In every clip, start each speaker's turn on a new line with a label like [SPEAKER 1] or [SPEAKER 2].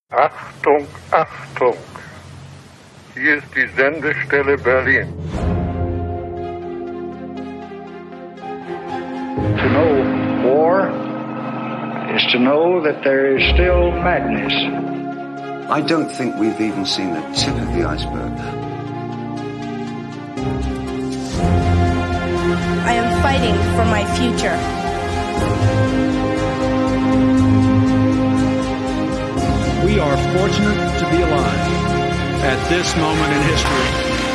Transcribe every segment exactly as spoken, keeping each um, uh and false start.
[SPEAKER 1] Achtung, Achtung! Hier ist die Sendestelle Berlin.
[SPEAKER 2] To know war is to know that there is still madness.
[SPEAKER 3] I don't think we've even seen the tip of the iceberg.
[SPEAKER 4] I am fighting for my future.
[SPEAKER 5] We are fortunate to be alive at this moment in history.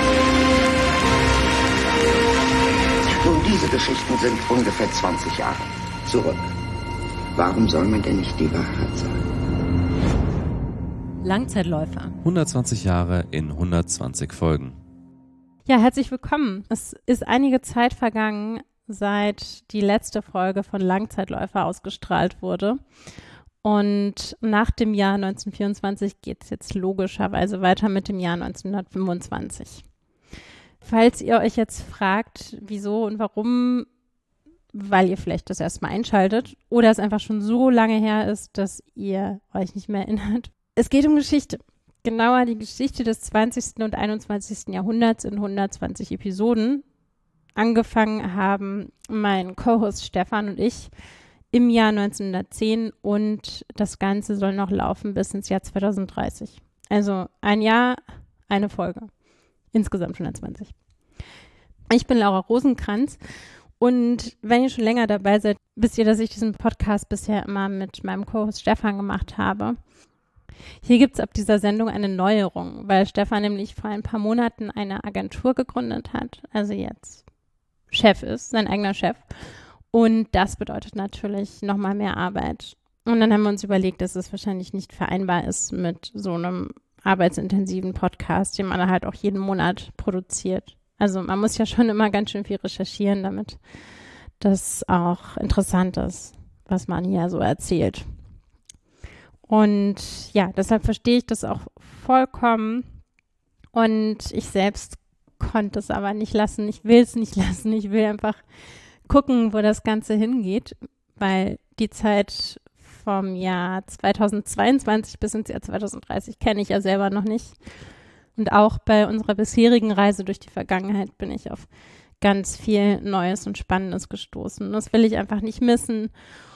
[SPEAKER 3] Nun, diese Geschichten sind ungefähr zwanzig Jahre zurück. Warum soll man denn nicht die Wahrheit sagen?
[SPEAKER 6] Langzeitläufer.
[SPEAKER 7] hundertzwanzig Jahre in hundertzwanzig Folgen.
[SPEAKER 6] Ja, herzlich willkommen. Es ist einige Zeit vergangen, seit die letzte Folge von Langzeitläufer ausgestrahlt wurde. Und nach dem Jahr neunzehnhundertvierundzwanzig geht es jetzt logischerweise weiter mit dem Jahr neunzehnhundertfünfundzwanzig. Falls ihr euch jetzt fragt, wieso und warum, weil ihr vielleicht das erstmal einschaltet oder es einfach schon so lange her ist, dass ihr euch nicht mehr erinnert. Es geht um Geschichte. Genauer die Geschichte des zwanzigsten und einundzwanzigsten Jahrhunderts in hundertzwanzig Episoden. Angefangen haben mein Co-Host Stefan und ich im Jahr neunzehnhundertzehn und das Ganze soll noch laufen bis ins Jahr zweitausenddreißig. Also ein Jahr, eine Folge. Insgesamt hundertzwanzig. Ich bin Laura Rosenkranz und wenn ihr schon länger dabei seid, wisst ihr, dass ich diesen Podcast bisher immer mit meinem Co-Host Stefan gemacht habe. Hier gibt es ab dieser Sendung eine Neuerung, weil Stefan nämlich vor ein paar Monaten eine Agentur gegründet hat, also jetzt Chef ist, sein eigener Chef. Und das bedeutet natürlich nochmal mehr Arbeit. Und dann haben wir uns überlegt, dass es wahrscheinlich nicht vereinbar ist mit so einem arbeitsintensiven Podcast, den man halt auch jeden Monat produziert. Also man muss ja schon immer ganz schön viel recherchieren, damit das auch interessant ist, was man hier so erzählt. Und ja, deshalb verstehe ich das auch vollkommen. Und ich selbst konnte es aber nicht lassen. Ich will es nicht lassen. Ich will einfach gucken, wo das Ganze hingeht, weil die Zeit vom Jahr zweitausendzweiundzwanzig bis ins Jahr zweitausenddreißig kenne ich ja selber noch nicht. Und auch bei unserer bisherigen Reise durch die Vergangenheit bin ich auf ganz viel Neues und Spannendes gestoßen. Das will ich einfach nicht missen.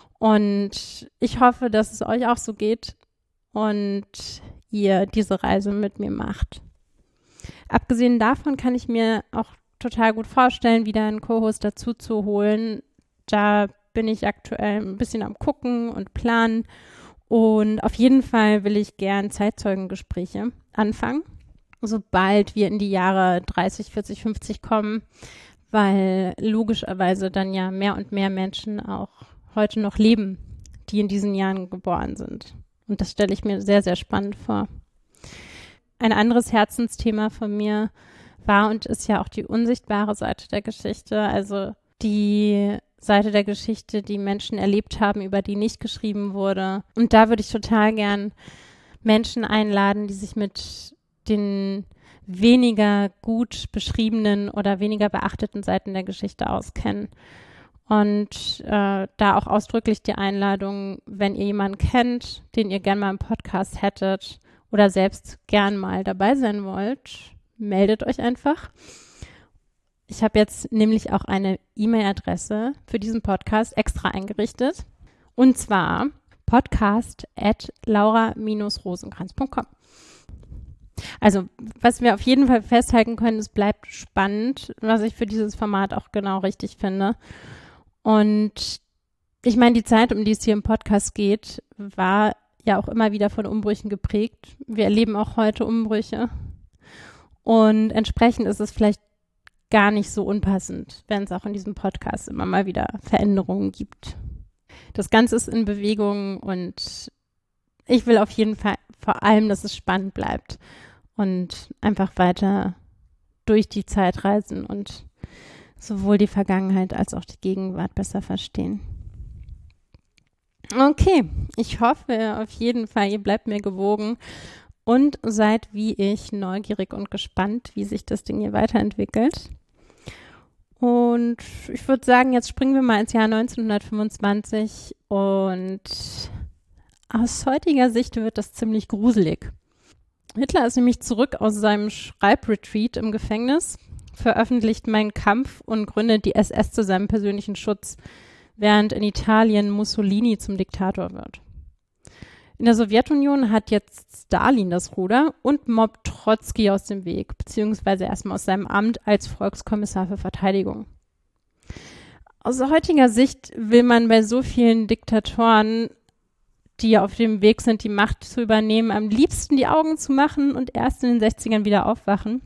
[SPEAKER 6] Und ich hoffe, dass es euch auch so geht und ihr diese Reise mit mir macht. Abgesehen davon kann ich mir auch total gut vorstellen, wieder einen Co-Host dazu zu holen. Da bin ich aktuell ein bisschen am Gucken und Planen. Und auf jeden Fall will ich gern Zeitzeugengespräche anfangen, sobald wir in die Jahre dreißig, vierzig, fünfzig kommen, weil logischerweise dann ja mehr und mehr Menschen auch heute noch leben, die in diesen Jahren geboren sind. Und das stelle ich mir sehr, sehr spannend vor. Ein anderes Herzensthema von mir war und ist ja auch die unsichtbare Seite der Geschichte, also die Seite der Geschichte, die Menschen erlebt haben, über die nicht geschrieben wurde. Und da würde ich total gern Menschen einladen, die sich mit den weniger gut beschriebenen oder weniger beachteten Seiten der Geschichte auskennen. Und äh, da auch ausdrücklich die Einladung, wenn ihr jemanden kennt, den ihr gern mal im Podcast hättet oder selbst gern mal dabei sein wollt, meldet euch einfach. Ich habe jetzt nämlich auch eine E-Mail-Adresse für diesen Podcast extra eingerichtet. Und zwar podcast at laura dash rosenkranz punkt com. Also, was wir auf jeden Fall festhalten können, es bleibt spannend, was ich für dieses Format auch genau richtig finde. Und ich meine, die Zeit, um die es hier im Podcast geht, war ja auch immer wieder von Umbrüchen geprägt. Wir erleben auch heute Umbrüche. Und entsprechend ist es vielleicht gar nicht so unpassend, wenn es auch in diesem Podcast immer mal wieder Veränderungen gibt. Das Ganze ist in Bewegung und ich will auf jeden Fall vor allem, dass es spannend bleibt und einfach weiter durch die Zeit reisen und sowohl die Vergangenheit als auch die Gegenwart besser verstehen. Okay, ich hoffe auf jeden Fall, ihr bleibt mir gewogen und seid wie ich neugierig und gespannt, wie sich das Ding hier weiterentwickelt. Und ich würde sagen, jetzt springen wir mal ins Jahr neunzehnhundertfünfundzwanzig und Aus heutiger Sicht wird das ziemlich gruselig. Hitler ist nämlich zurück aus seinem Schreibretreat im Gefängnis, veröffentlicht Mein Kampf und gründet die S S zu seinem persönlichen Schutz, während in Italien Mussolini zum Diktator wird. In der Sowjetunion hat jetzt Stalin das Ruder und mobbt Trotzki aus dem Weg, beziehungsweise erstmal aus seinem Amt als Volkskommissar für Verteidigung. Aus heutiger Sicht will man bei so vielen Diktatoren, die auf dem Weg sind, die Macht zu übernehmen, am liebsten die Augen zu machen und erst in den sechzigern wieder aufwachen.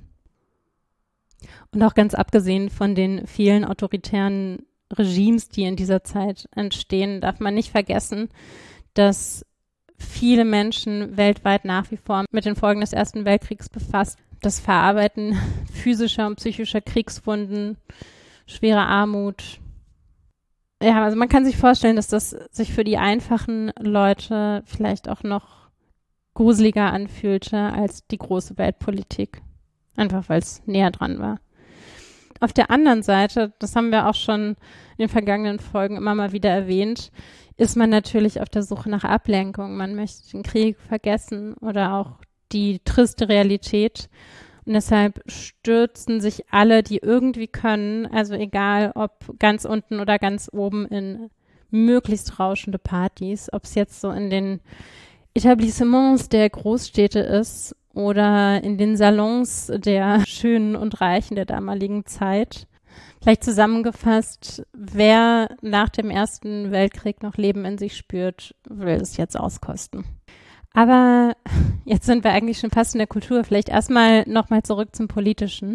[SPEAKER 6] Und auch ganz abgesehen von den vielen autoritären Regimes, die in dieser Zeit entstehen, darf man nicht vergessen, dass viele Menschen weltweit nach wie vor mit den Folgen des Ersten Weltkriegs befasst. Das Verarbeiten physischer und psychischer Kriegswunden, schwere Armut. Ja, also man kann sich vorstellen, dass das sich für die einfachen Leute vielleicht auch noch gruseliger anfühlte als die große Weltpolitik. Einfach weil es näher dran war. Auf der anderen Seite, das haben wir auch schon in den vergangenen Folgen immer mal wieder erwähnt, ist man natürlich auf der Suche nach Ablenkung. Man möchte den Krieg vergessen oder auch die triste Realität. Und deshalb stürzen sich alle, die irgendwie können, also egal ob ganz unten oder ganz oben, in möglichst rauschende Partys, ob es jetzt so in den Etablissements der Großstädte ist oder in den Salons der Schönen und Reichen der damaligen Zeit. Vielleicht zusammengefasst, wer nach dem Ersten Weltkrieg noch Leben in sich spürt, will es jetzt auskosten. Aber jetzt sind wir eigentlich schon fast in der Kultur. Vielleicht erstmal nochmal zurück zum Politischen.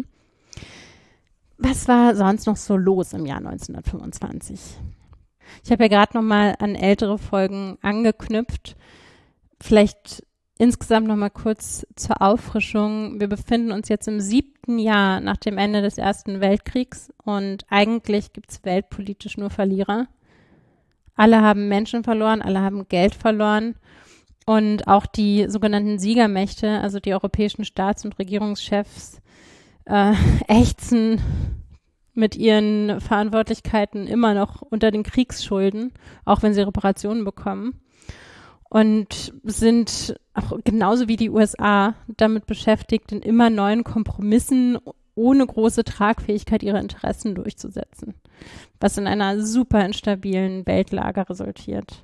[SPEAKER 6] Was war sonst noch so los im Jahr neunzehnhundertfünfundzwanzig? Ich habe ja gerade nochmal an ältere Folgen angeknüpft. Vielleicht insgesamt nochmal kurz zur Auffrischung. Wir befinden uns jetzt im siebten Jahr nach dem Ende des Ersten Weltkriegs und eigentlich gibt es weltpolitisch nur Verlierer. Alle haben Menschen verloren, alle haben Geld verloren und auch die sogenannten Siegermächte, also die europäischen Staats- und Regierungschefs, äh, ächzen mit ihren Verantwortlichkeiten immer noch unter den Kriegsschulden, auch wenn sie Reparationen bekommen. Und sind auch genauso wie die U S A damit beschäftigt, in immer neuen Kompromissen ohne große Tragfähigkeit ihre Interessen durchzusetzen, was in einer super instabilen Weltlage resultiert.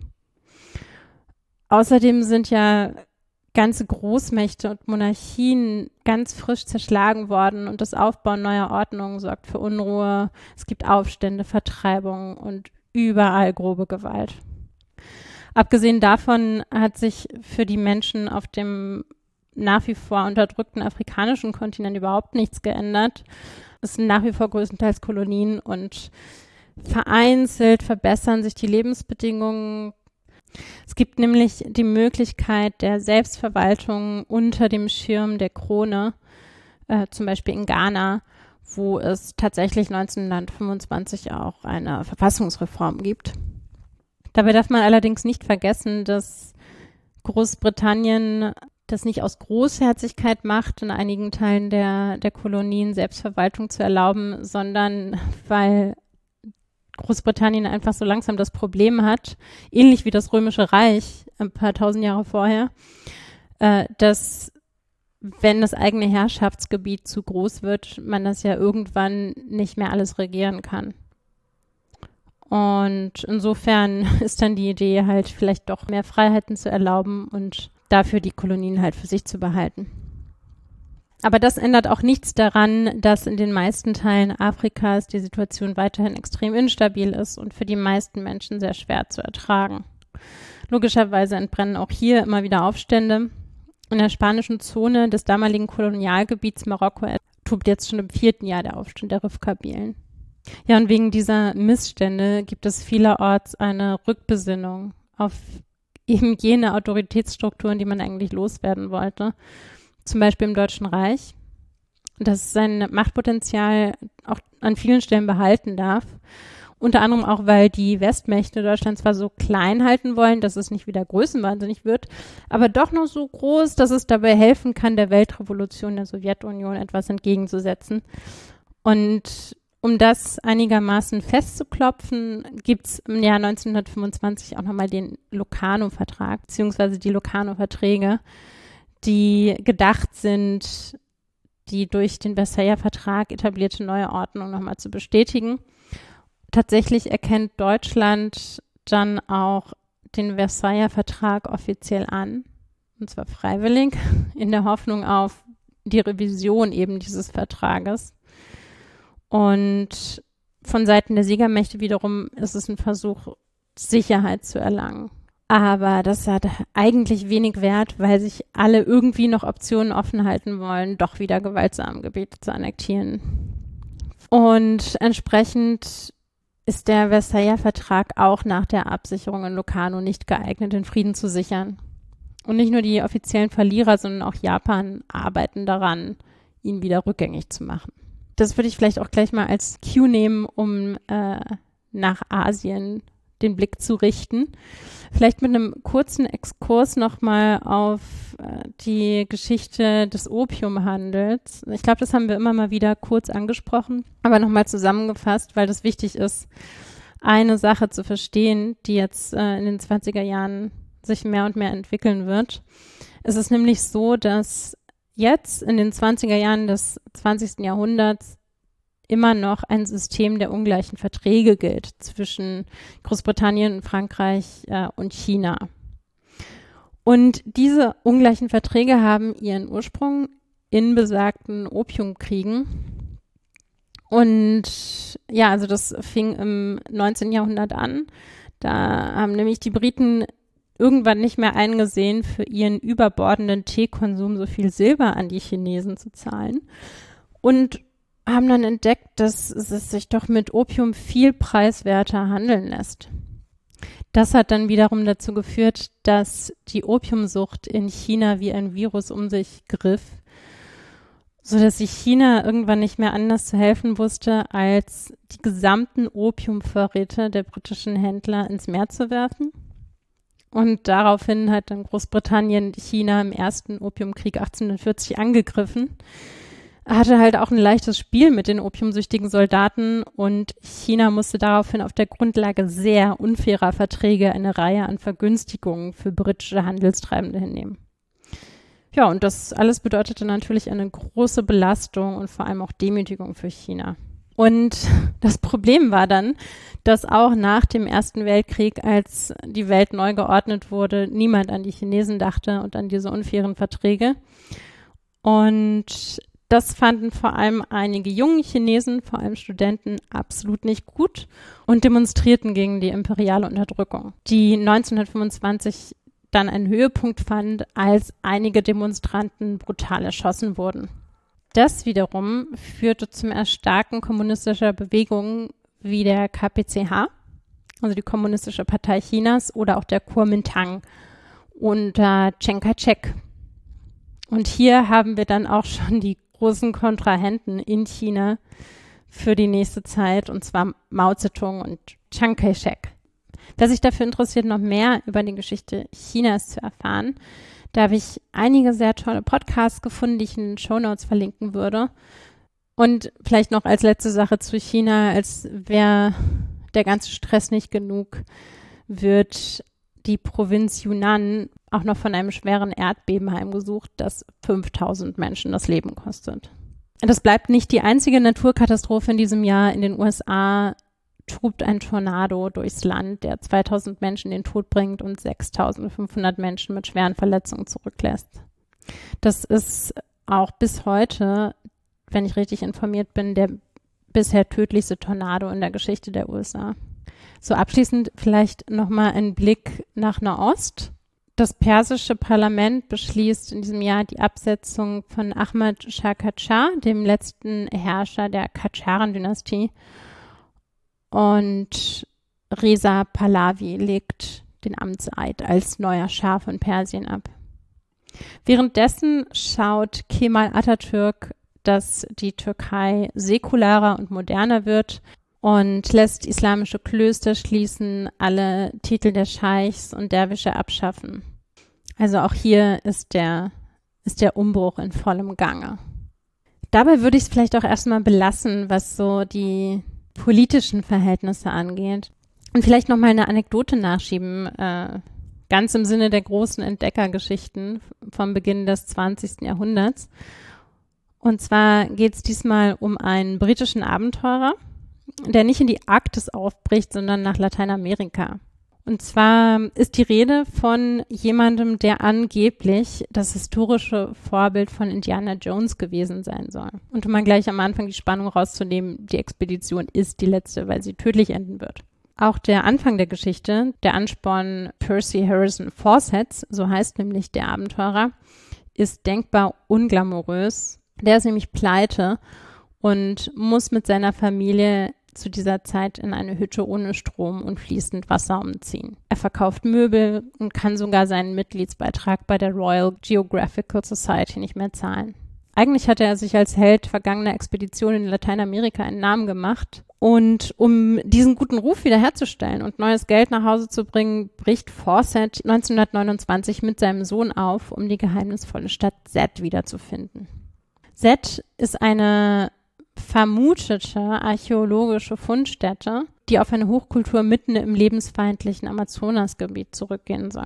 [SPEAKER 6] Außerdem sind ja ganze Großmächte und Monarchien ganz frisch zerschlagen worden und das Aufbauen neuer Ordnungen sorgt für Unruhe. Es gibt Aufstände, Vertreibungen und überall grobe Gewalt. Abgesehen davon hat sich für die Menschen auf dem nach wie vor unterdrückten afrikanischen Kontinent überhaupt nichts geändert. Es sind nach wie vor größtenteils Kolonien und vereinzelt verbessern sich die Lebensbedingungen. Es gibt nämlich die Möglichkeit der Selbstverwaltung unter dem Schirm der Krone, äh, zum Beispiel in Ghana, wo es tatsächlich neunzehnhundertfünfundzwanzig auch eine Verfassungsreform gibt. Dabei darf man allerdings nicht vergessen, dass Großbritannien das nicht aus Großherzigkeit macht, in einigen Teilen der, der Kolonien Selbstverwaltung zu erlauben, sondern weil Großbritannien einfach so langsam das Problem hat, ähnlich wie das Römische Reich ein paar tausend Jahre vorher, äh, dass wenn das eigene Herrschaftsgebiet zu groß wird, man das ja irgendwann nicht mehr alles regieren kann. Und insofern ist dann die Idee halt vielleicht doch mehr Freiheiten zu erlauben und dafür die Kolonien halt für sich zu behalten. Aber das ändert auch nichts daran, dass in den meisten Teilen Afrikas die Situation weiterhin extrem instabil ist und für die meisten Menschen sehr schwer zu ertragen. Logischerweise entbrennen auch hier immer wieder Aufstände. In der spanischen Zone des damaligen Kolonialgebiets Marokko tobt jetzt schon im vierten Jahr der Aufstand der Rifkabilen. Ja, und wegen dieser Missstände gibt es vielerorts eine Rückbesinnung auf eben jene Autoritätsstrukturen, die man eigentlich loswerden wollte. Zum Beispiel im Deutschen Reich, das sein Machtpotenzial auch an vielen Stellen behalten darf. Unter anderem auch, weil die Westmächte Deutschland zwar so klein halten wollen, dass es nicht wieder größenwahnsinnig wird, aber doch noch so groß, dass es dabei helfen kann, der Weltrevolution der Sowjetunion etwas entgegenzusetzen. Und Um das einigermaßen festzuklopfen, gibt es im Jahr neunzehnhundertfünfundzwanzig auch nochmal den Locarno-Vertrag, beziehungsweise die Locarno-Verträge, die gedacht sind, die durch den Versailler Vertrag etablierte neue Ordnung nochmal zu bestätigen. Tatsächlich erkennt Deutschland dann auch den Versailler Vertrag offiziell an, und zwar freiwillig, in der Hoffnung auf die Revision eben dieses Vertrages. Und von Seiten der Siegermächte wiederum ist es ein Versuch, Sicherheit zu erlangen. Aber das hat eigentlich wenig Wert, weil sich alle irgendwie noch Optionen offen halten wollen, doch wieder gewaltsam Gebiete zu annektieren. Und entsprechend ist der Versailler Vertrag auch nach der Absicherung in Locarno nicht geeignet, den Frieden zu sichern. Und nicht nur die offiziellen Verlierer, sondern auch Japan arbeiten daran, ihn wieder rückgängig zu machen. Das würde ich vielleicht auch gleich mal als Cue nehmen, um äh, nach Asien den Blick zu richten. Vielleicht mit einem kurzen Exkurs nochmal auf äh, die Geschichte des Opiumhandels. Ich glaube, das haben wir immer mal wieder kurz angesprochen, aber nochmal zusammengefasst, weil das wichtig ist, eine Sache zu verstehen, die jetzt äh, in den zwanziger Jahren sich mehr und mehr entwickeln wird. Es ist nämlich so, dass jetzt in den zwanziger Jahren des zwanzigsten Jahrhunderts immer noch ein System der ungleichen Verträge gilt zwischen Großbritannien, Frankreich äh, und China. Und diese ungleichen Verträge haben ihren Ursprung in besagten Opiumkriegen. Und ja, also das fing im neunzehnten Jahrhundert an. Da haben nämlich die Briten irgendwann nicht mehr eingesehen, für ihren überbordenden Teekonsum so viel Silber an die Chinesen zu zahlen. Und haben dann entdeckt, dass es sich doch mit Opium viel preiswerter handeln lässt. Das hat dann wiederum dazu geführt, dass die Opiumsucht in China wie ein Virus um sich griff, sodass sich China irgendwann nicht mehr anders zu helfen wusste, als die gesamten Opiumvorräte der britischen Händler ins Meer zu werfen. Und daraufhin hat dann Großbritannien China im ersten Opiumkrieg achtzehnhundertvierzig angegriffen. Hatte halt auch ein leichtes Spiel mit den opiumsüchtigen Soldaten und China musste daraufhin auf der Grundlage sehr unfairer Verträge eine Reihe an Vergünstigungen für britische Handelstreibende hinnehmen. Ja, und das alles bedeutete natürlich eine große Belastung und vor allem auch Demütigung für China. Und das Problem war dann, dass auch nach dem Ersten Weltkrieg, als die Welt neu geordnet wurde, niemand an die Chinesen dachte und an diese unfairen Verträge. Und das fanden vor allem einige junge Chinesen, vor allem Studenten, absolut nicht gut und demonstrierten gegen die imperiale Unterdrückung, die neunzehnhundertfünfundzwanzig dann einen Höhepunkt fand, als einige Demonstranten brutal erschossen wurden. Das wiederum führte zum Erstarken kommunistischer Bewegungen wie der K P C H, also die Kommunistische Partei Chinas, oder auch der Kuomintang unter Chiang Kai-shek. Und hier haben wir dann auch schon die großen Kontrahenten in China für die nächste Zeit, und zwar Mao Zedong und Chiang Kai-shek. Wer sich dafür interessiert, noch mehr über die Geschichte Chinas zu erfahren, da habe ich einige sehr tolle Podcasts gefunden, die ich in den Shownotes verlinken würde. Und vielleicht noch als letzte Sache zu China, als wäre der ganze Stress nicht genug, wird die Provinz Yunnan auch noch von einem schweren Erdbeben heimgesucht, das fünftausend Menschen das Leben kostet. Das bleibt nicht die einzige Naturkatastrophe in diesem Jahr. In den U S A tobt ein Tornado durchs Land, der zweitausend Menschen den Tod bringt und sechstausendfünfhundert Menschen mit schweren Verletzungen zurücklässt. Das ist auch bis heute, wenn ich richtig informiert bin, der bisher tödlichste Tornado in der Geschichte der U S A. So abschließend vielleicht nochmal ein Blick nach Nahost. Das persische Parlament beschließt in diesem Jahr die Absetzung von Ahmad Shah Qajar, dem letzten Herrscher der Qajaren-Dynastie. Und Reza Pahlavi legt den Amtseid als neuer Schah von Persien ab. Währenddessen schaut Kemal Atatürk, dass die Türkei säkularer und moderner wird und lässt islamische Klöster schließen, alle Titel der Scheichs und Derwische abschaffen. Also auch hier ist der, ist der Umbruch in vollem Gange. Dabei würde ich es vielleicht auch erstmal belassen, was so die politischen Verhältnisse angeht. Und vielleicht nochmal eine Anekdote nachschieben, äh, ganz im Sinne der großen Entdeckergeschichten vom Beginn des zwanzigsten Jahrhunderts. Und zwar geht es diesmal um einen britischen Abenteurer, der nicht in die Arktis aufbricht, sondern nach Lateinamerika. Und zwar ist die Rede von jemandem, der angeblich das historische Vorbild von Indiana Jones gewesen sein soll. Und um mal gleich am Anfang die Spannung rauszunehmen, die Expedition ist die letzte, weil sie tödlich enden wird. Auch der Anfang der Geschichte, der Ansporn Percy Harrison Fawcett, so heißt nämlich der Abenteurer, ist denkbar unglamourös. Der ist nämlich pleite und muss mit seiner Familie zu dieser Zeit in eine Hütte ohne Strom und fließend Wasser umziehen. Er verkauft Möbel und kann sogar seinen Mitgliedsbeitrag bei der Royal Geographical Society nicht mehr zahlen. Eigentlich hatte er sich als Held vergangener Expeditionen in Lateinamerika einen Namen gemacht. Und um diesen guten Ruf wiederherzustellen und neues Geld nach Hause zu bringen, bricht Fawcett neunzehnhundertneunundzwanzig mit seinem Sohn auf, um die geheimnisvolle Stadt Zed wiederzufinden. Zed ist eine vermutete archäologische Fundstätte, die auf eine Hochkultur mitten im lebensfeindlichen Amazonasgebiet zurückgehen soll.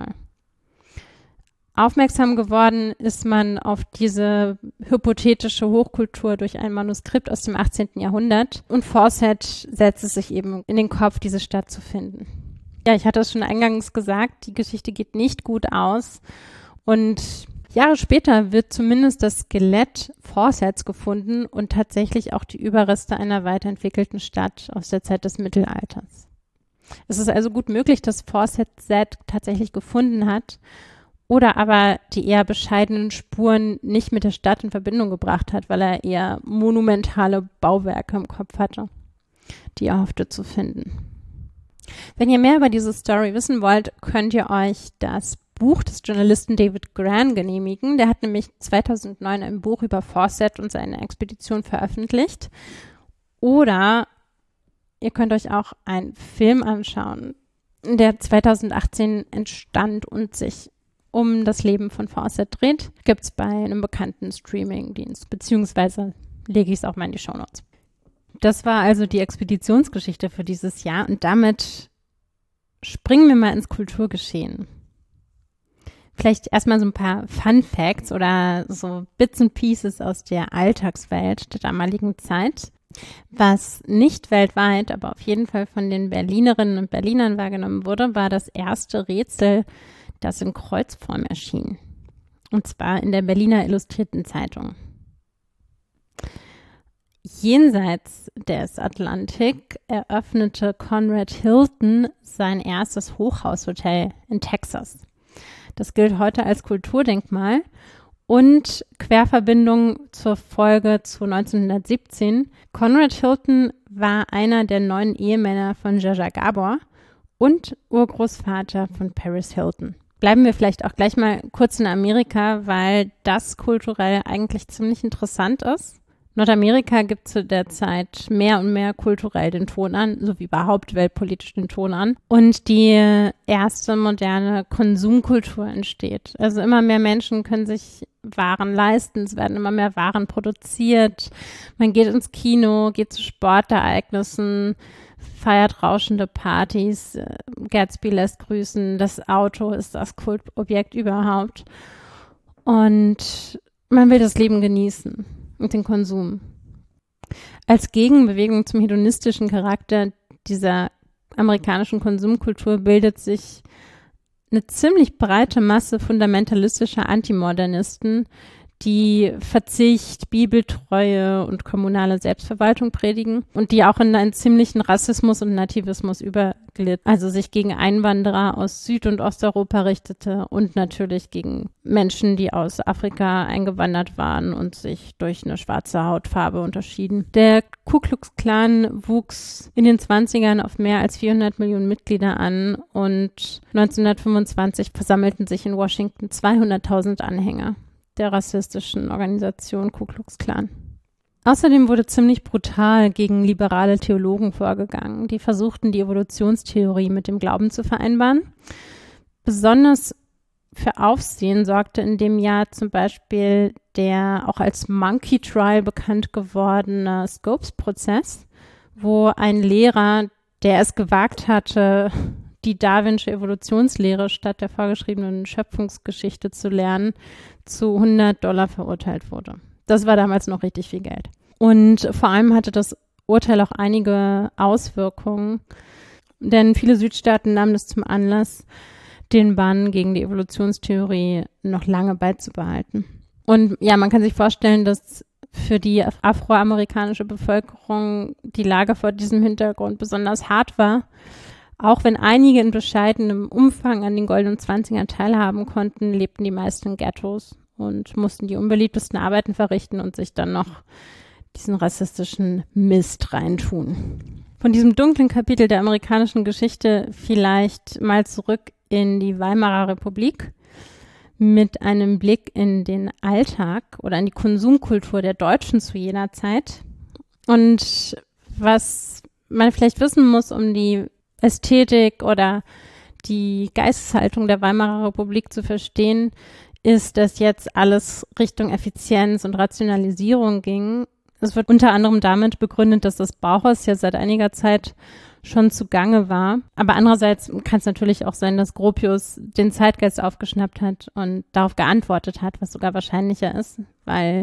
[SPEAKER 6] Aufmerksam geworden ist man auf diese hypothetische Hochkultur durch ein Manuskript aus dem achtzehnten Jahrhundert und Fawcett setzt es sich eben in den Kopf, diese Stadt zu finden. Ja, ich hatte es schon eingangs gesagt, die Geschichte geht nicht gut aus und Jahre später wird zumindest das Skelett Fawcetts gefunden und tatsächlich auch die Überreste einer weiterentwickelten Stadt aus der Zeit des Mittelalters. Es ist also gut möglich, dass Fawcett Zed tatsächlich gefunden hat oder aber die eher bescheidenen Spuren nicht mit der Stadt in Verbindung gebracht hat, weil er eher monumentale Bauwerke im Kopf hatte, die er hoffte zu finden. Wenn ihr mehr über diese Story wissen wollt, könnt ihr euch das Buch des Journalisten David Grann genehmigen. Der hat nämlich zweitausendneun ein Buch über Fawcett und seine Expedition veröffentlicht. Oder ihr könnt euch auch einen Film anschauen, der zweitausendachtzehn entstand und sich um das Leben von Fawcett dreht. Gibt es bei einem bekannten Streaming-Dienst, beziehungsweise lege ich es auch mal in die Shownotes. Das war also die Expeditionsgeschichte für dieses Jahr und damit springen wir mal ins Kulturgeschehen. Vielleicht erstmal so ein paar Fun Facts oder so Bits and Pieces aus der Alltagswelt der damaligen Zeit. Was nicht weltweit, aber auf jeden Fall von den Berlinerinnen und Berlinern wahrgenommen wurde, war das erste Rätsel, das in Kreuzform erschien. Und zwar in der Berliner Illustrierten Zeitung. Jenseits des Atlantik eröffnete Conrad Hilton sein erstes Hochhaushotel in Texas. Das gilt heute als Kulturdenkmal und Querverbindung zur Folge zu neunzehnhundertsiebzehn. Conrad Hilton war einer der neun Ehemänner von Zsa Gabor und Urgroßvater von Paris Hilton. Bleiben wir vielleicht auch gleich mal kurz in Amerika, weil das kulturell eigentlich ziemlich interessant ist. Nordamerika gibt zu der Zeit mehr und mehr kulturell den Ton an, so wie überhaupt weltpolitisch den Ton an. Und die erste moderne Konsumkultur entsteht. Also immer mehr Menschen können sich Waren leisten, es werden immer mehr Waren produziert. Man geht ins Kino, geht zu Sportereignissen, feiert rauschende Partys. Gatsby lässt grüßen, das Auto ist das Kultobjekt überhaupt. Und man will das Leben genießen. Und den Konsum. Als Gegenbewegung zum hedonistischen Charakter dieser amerikanischen Konsumkultur bildet sich eine ziemlich breite Masse fundamentalistischer Antimodernisten, die Verzicht, Bibeltreue und kommunale Selbstverwaltung predigen und die auch in einen ziemlichen Rassismus und Nativismus überglitt, also sich gegen Einwanderer aus Süd- und Osteuropa richtete und natürlich gegen Menschen, die aus Afrika eingewandert waren und sich durch eine schwarze Hautfarbe unterschieden. Der Ku Klux Klan wuchs in den zwanzigern auf mehr als vierhundert Millionen Mitglieder an und neunzehnhundertfünfundzwanzig versammelten sich in Washington zweihunderttausend Anhänger der rassistischen Organisation Ku Klux Klan. Außerdem wurde ziemlich brutal gegen liberale Theologen vorgegangen, die versuchten, die Evolutionstheorie mit dem Glauben zu vereinbaren. Besonders für Aufsehen sorgte in dem Jahr zum Beispiel der auch als Monkey Trial bekannt gewordene Scopes-Prozess, wo ein Lehrer, der es gewagt hatte, die Darwinsche Evolutionslehre statt der vorgeschriebenen Schöpfungsgeschichte zu lernen, zu hundert Dollar verurteilt wurde. Das war damals noch richtig viel Geld. Und vor allem hatte das Urteil auch einige Auswirkungen, denn viele Südstaaten nahmen das zum Anlass, den Bann gegen die Evolutionstheorie noch lange beizubehalten. Und ja, man kann sich vorstellen, dass für die afroamerikanische Bevölkerung die Lage vor diesem Hintergrund besonders hart war. Auch wenn einige in bescheidenem Umfang an den goldenen Zwanzigern teilhaben konnten, lebten die meisten in Ghettos und mussten die unbeliebtesten Arbeiten verrichten und sich dann noch diesen rassistischen Mist reintun. Von diesem dunklen Kapitel der amerikanischen Geschichte vielleicht mal zurück in die Weimarer Republik mit einem Blick in den Alltag oder in die Konsumkultur der Deutschen zu jener Zeit. Und was man vielleicht wissen muss, um die Ästhetik oder die Geisteshaltung der Weimarer Republik zu verstehen, ist, dass jetzt alles Richtung Effizienz und Rationalisierung ging. Es wird unter anderem damit begründet, dass das Bauhaus ja seit einiger Zeit schon zugange war. Aber andererseits kann es natürlich auch sein, dass Gropius den Zeitgeist aufgeschnappt hat und darauf geantwortet hat, was sogar wahrscheinlicher ist, weil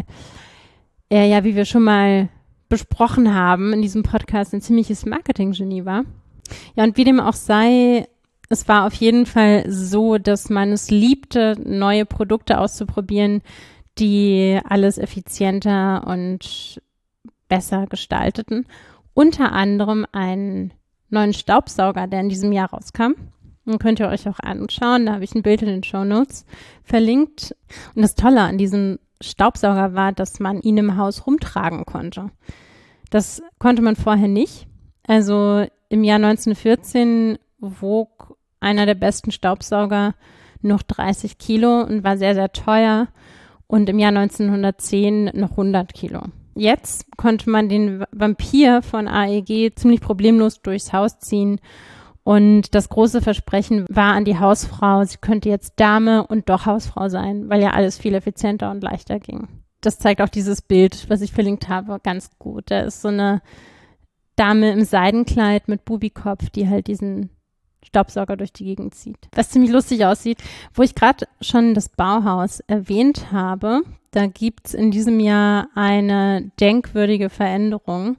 [SPEAKER 6] er ja, wie wir schon mal besprochen haben, in diesem Podcast ein ziemliches Marketinggenie war. Ja, und wie dem auch sei, es war auf jeden Fall so, dass man es liebte, neue Produkte auszuprobieren, die alles effizienter und besser gestalteten. Unter anderem einen neuen Staubsauger, der in diesem Jahr rauskam. Den könnt ihr euch auch anschauen. Da habe ich ein Bild in den Shownotes verlinkt. Und das Tolle an diesem Staubsauger war, dass man ihn im Haus rumtragen konnte. Das konnte man vorher nicht. Also im Jahr neunzehnhundertvierzehn wog einer der besten Staubsauger noch dreißig Kilo und war sehr, sehr teuer. Und im Jahr neunzehnhundertzehn noch hundert Kilo. Jetzt konnte man den Vampir von A E G ziemlich problemlos durchs Haus ziehen. Und das große Versprechen war an die Hausfrau, sie könnte jetzt Dame und doch Hausfrau sein, weil ja alles viel effizienter und leichter ging. Das zeigt auch dieses Bild, was ich verlinkt habe, ganz gut. Da ist so eine Dame im Seidenkleid mit Bubikopf, die halt diesen Staubsauger durch die Gegend zieht. Was ziemlich lustig aussieht, wo ich gerade schon das Bauhaus erwähnt habe, da gibt's in diesem Jahr eine denkwürdige Veränderung.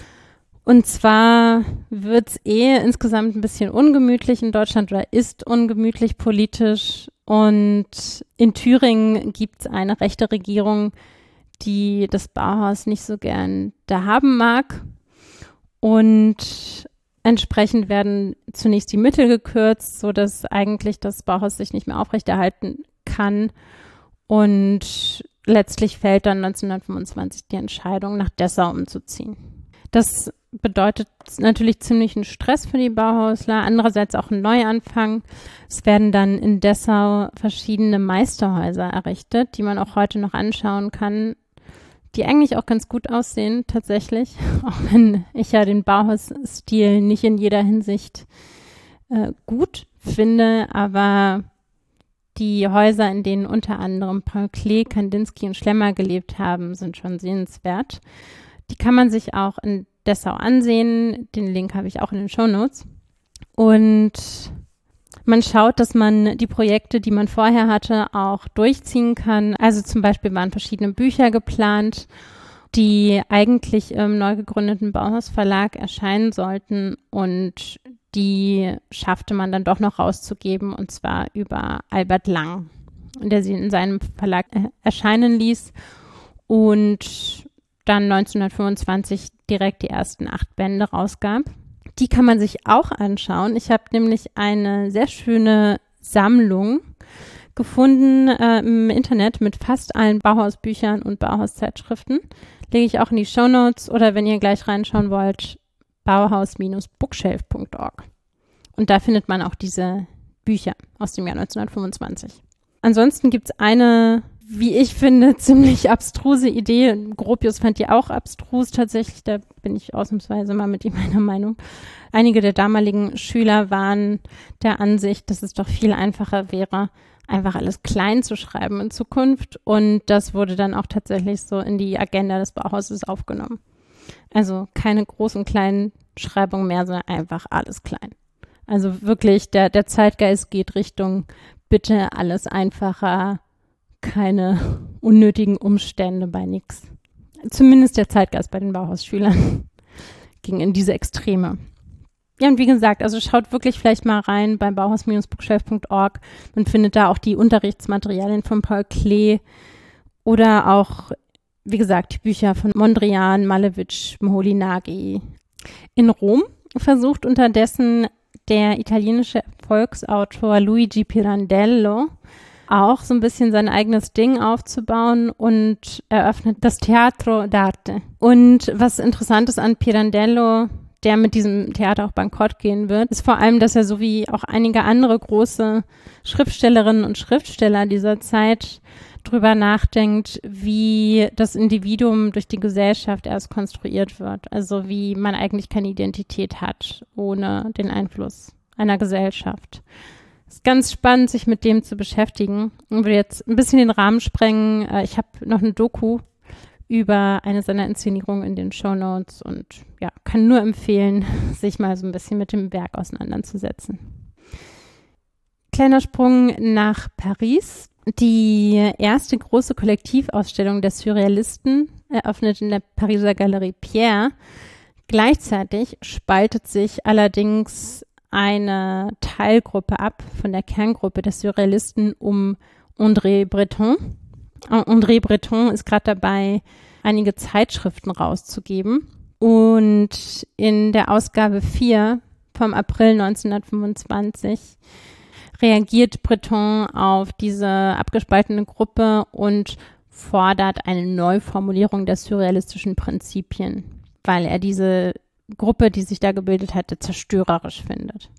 [SPEAKER 6] Und zwar wird's eh insgesamt ein bisschen ungemütlich in Deutschland oder ist ungemütlich politisch. Und in Thüringen gibt's eine rechte Regierung, die das Bauhaus nicht so gern da haben mag. Und entsprechend werden zunächst die Mittel gekürzt, sodass eigentlich das Bauhaus sich nicht mehr aufrechterhalten kann. Und letztlich fällt dann neunzehnhundertfünfundzwanzig die Entscheidung, nach Dessau umzuziehen. Das bedeutet natürlich ziemlichen Stress für die Bauhausler, andererseits auch einen Neuanfang. Es werden dann in Dessau verschiedene Meisterhäuser errichtet, die man auch heute noch anschauen kann, die eigentlich auch ganz gut aussehen, tatsächlich, auch wenn ich ja den Bauhausstil nicht in jeder Hinsicht äh, gut finde, aber die Häuser, in denen unter anderem Paul Klee, Kandinsky und Schlemmer gelebt haben, sind schon sehenswert. Die kann man sich auch in Dessau ansehen, den Link habe ich auch in den Shownotes. Und man schaut, dass man die Projekte, die man vorher hatte, auch durchziehen kann. Also zum Beispiel waren verschiedene Bücher geplant, die eigentlich im neu gegründeten Bauhaus-Verlag erscheinen sollten. Und die schaffte man dann doch noch rauszugeben, und zwar über Albert Lang, der sie in seinem Verlag äh, erscheinen ließ. Und dann neunzehnhundertfünfundzwanzig direkt die ersten acht Bände rausgab. Die kann man sich auch anschauen. Ich habe nämlich eine sehr schöne Sammlung gefunden äh, im Internet mit fast allen Bauhausbüchern und Bauhauszeitschriften. Lege ich auch in die Shownotes oder wenn ihr gleich reinschauen wollt, bauhaus Bindestrich bookshelf Punkt org. Und da findet man auch diese Bücher aus dem Jahr neunzehnhundertfünfundzwanzig. Ansonsten gibt es eine, wie ich finde, ziemlich abstruse Idee. Gropius fand die auch abstrus tatsächlich, da bin ich ausnahmsweise mal mit ihm einer Meinung. Einige der damaligen Schüler waren der Ansicht, dass es doch viel einfacher wäre, einfach alles klein zu schreiben in Zukunft. Und das wurde dann auch tatsächlich so in die Agenda des Bauhauses aufgenommen. Also keine großen, kleinen Schreibungen mehr, sondern einfach alles klein. Also wirklich, der, der Zeitgeist geht Richtung bitte alles einfacher, keine unnötigen Umstände bei nichts. Zumindest der Zeitgeist bei den Bauhausschülern ging in diese Extreme. Ja, und wie gesagt, also schaut wirklich vielleicht mal rein bei bauhaus Bindestrich bookshelf Punkt org. Man findet da auch die Unterrichtsmaterialien von Paul Klee oder auch, wie gesagt, die Bücher von Mondrian, Malevich, Moholy-Nagy. In Rom versucht unterdessen der italienische Volksautor Luigi Pirandello auch so ein bisschen sein eigenes Ding aufzubauen und eröffnet das Teatro d'Arte. Und was interessant ist an Pirandello, der mit diesem Theater auch bankrott gehen wird, ist vor allem, dass er so wie auch einige andere große Schriftstellerinnen und Schriftsteller dieser Zeit drüber nachdenkt, wie das Individuum durch die Gesellschaft erst konstruiert wird. Also wie man eigentlich keine Identität hat ohne den Einfluss einer Gesellschaft. Es ist ganz spannend, sich mit dem zu beschäftigen. Ich würde jetzt ein bisschen den Rahmen sprengen. Ich habe noch eine Doku über eine seiner Inszenierungen in den Shownotes und ja, kann nur empfehlen, sich mal so ein bisschen mit dem Werk auseinanderzusetzen. Kleiner Sprung nach Paris. Die erste große Kollektivausstellung der Surrealisten eröffnet in der Pariser Galerie Pierre. Gleichzeitig spaltet sich allerdings eine Teilgruppe ab von der Kerngruppe der Surrealisten um André Breton. André Breton ist gerade dabei, einige Zeitschriften rauszugeben. Und in der Ausgabe vier vom April neunzehnhundertfünfundzwanzig reagiert Breton auf diese abgespaltene Gruppe und fordert eine Neuformulierung der surrealistischen Prinzipien, weil er diese Gruppe, die sich da gebildet hatte, zerstörerisch findet.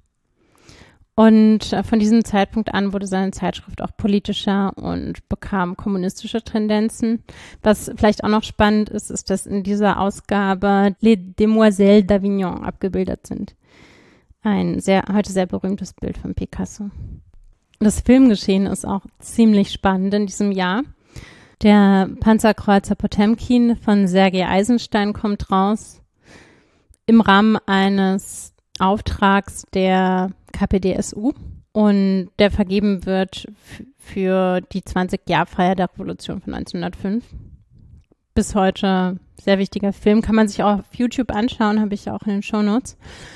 [SPEAKER 6] Und von diesem Zeitpunkt an wurde seine Zeitschrift auch politischer und bekam kommunistische Tendenzen. Was vielleicht auch noch spannend ist, ist, dass in dieser Ausgabe Les Demoiselles d'Avignon abgebildet sind. Ein sehr, heute sehr berühmtes Bild von Picasso. Das Filmgeschehen ist auch ziemlich spannend in diesem Jahr. Der Panzerkreuzer Potemkin von Sergei Eisenstein kommt raus im Rahmen eines Auftrags der K P D S U und der vergeben wird f- für die zwanzig-Jahr-Feier der Revolution von neunzehnhundertfünf. Bis heute sehr wichtiger Film, kann man sich auch auf YouTube anschauen, habe ich ja auch in den Shownotes.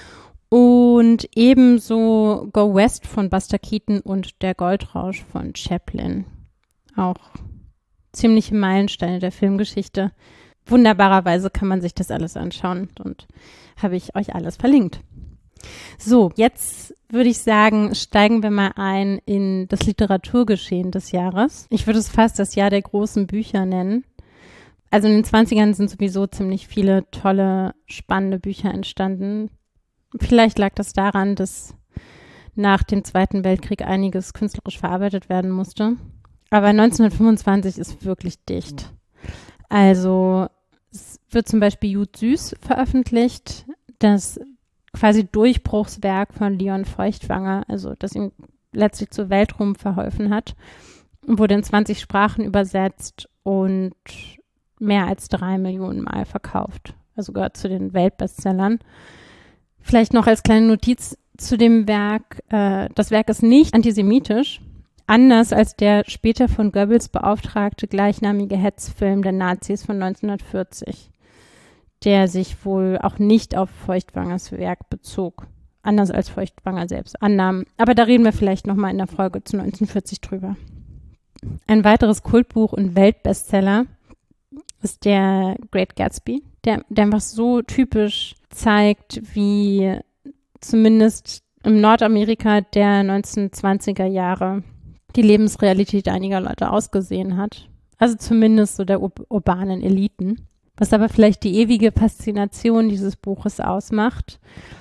[SPEAKER 6] Und ebenso Go West von Buster Keaton und Der Goldrausch von Chaplin. Auch ziemliche Meilensteine der Filmgeschichte. Wunderbarerweise kann man sich das alles anschauen und habe ich euch alles verlinkt. So, jetzt würde ich sagen, steigen wir mal ein in das Literaturgeschehen des Jahres. Ich würde es fast das Jahr der großen Bücher nennen. Also in den zwanzigern sind sowieso ziemlich viele tolle, spannende Bücher entstanden. Vielleicht lag das daran, dass nach dem Zweiten Weltkrieg einiges künstlerisch verarbeitet werden musste. Aber neunzehnhundertfünfundzwanzig ist wirklich dicht. Also es wird zum Beispiel Jud Süß veröffentlicht, das quasi Durchbruchswerk von Leon Feuchtwanger, also das ihm letztlich zu Weltruhm verholfen hat, wurde in zwanzig Sprachen übersetzt und mehr als drei Millionen Mal verkauft. Also gehört zu den Weltbestsellern. Vielleicht noch als kleine Notiz zu dem Werk. Äh, das Werk ist nicht antisemitisch, anders als der später von Goebbels beauftragte gleichnamige Hetzfilm der Nazis von neunzehnhundertvierzig, der sich wohl auch nicht auf Feuchtwangers Werk bezog, anders als Feuchtwanger selbst annahm. Aber da reden wir vielleicht nochmal in der Folge zu neunzehnhundertvierzig drüber. Ein weiteres Kultbuch und Weltbestseller ist der Great Gatsby, der, der einfach so typisch zeigt, wie zumindest im Nordamerika der neunzehnhundertzwanziger Jahre die Lebensrealität einiger Leute ausgesehen hat. Also zumindest so der ur- urbanen Eliten. Was aber vielleicht die ewige Faszination dieses Buches ausmacht,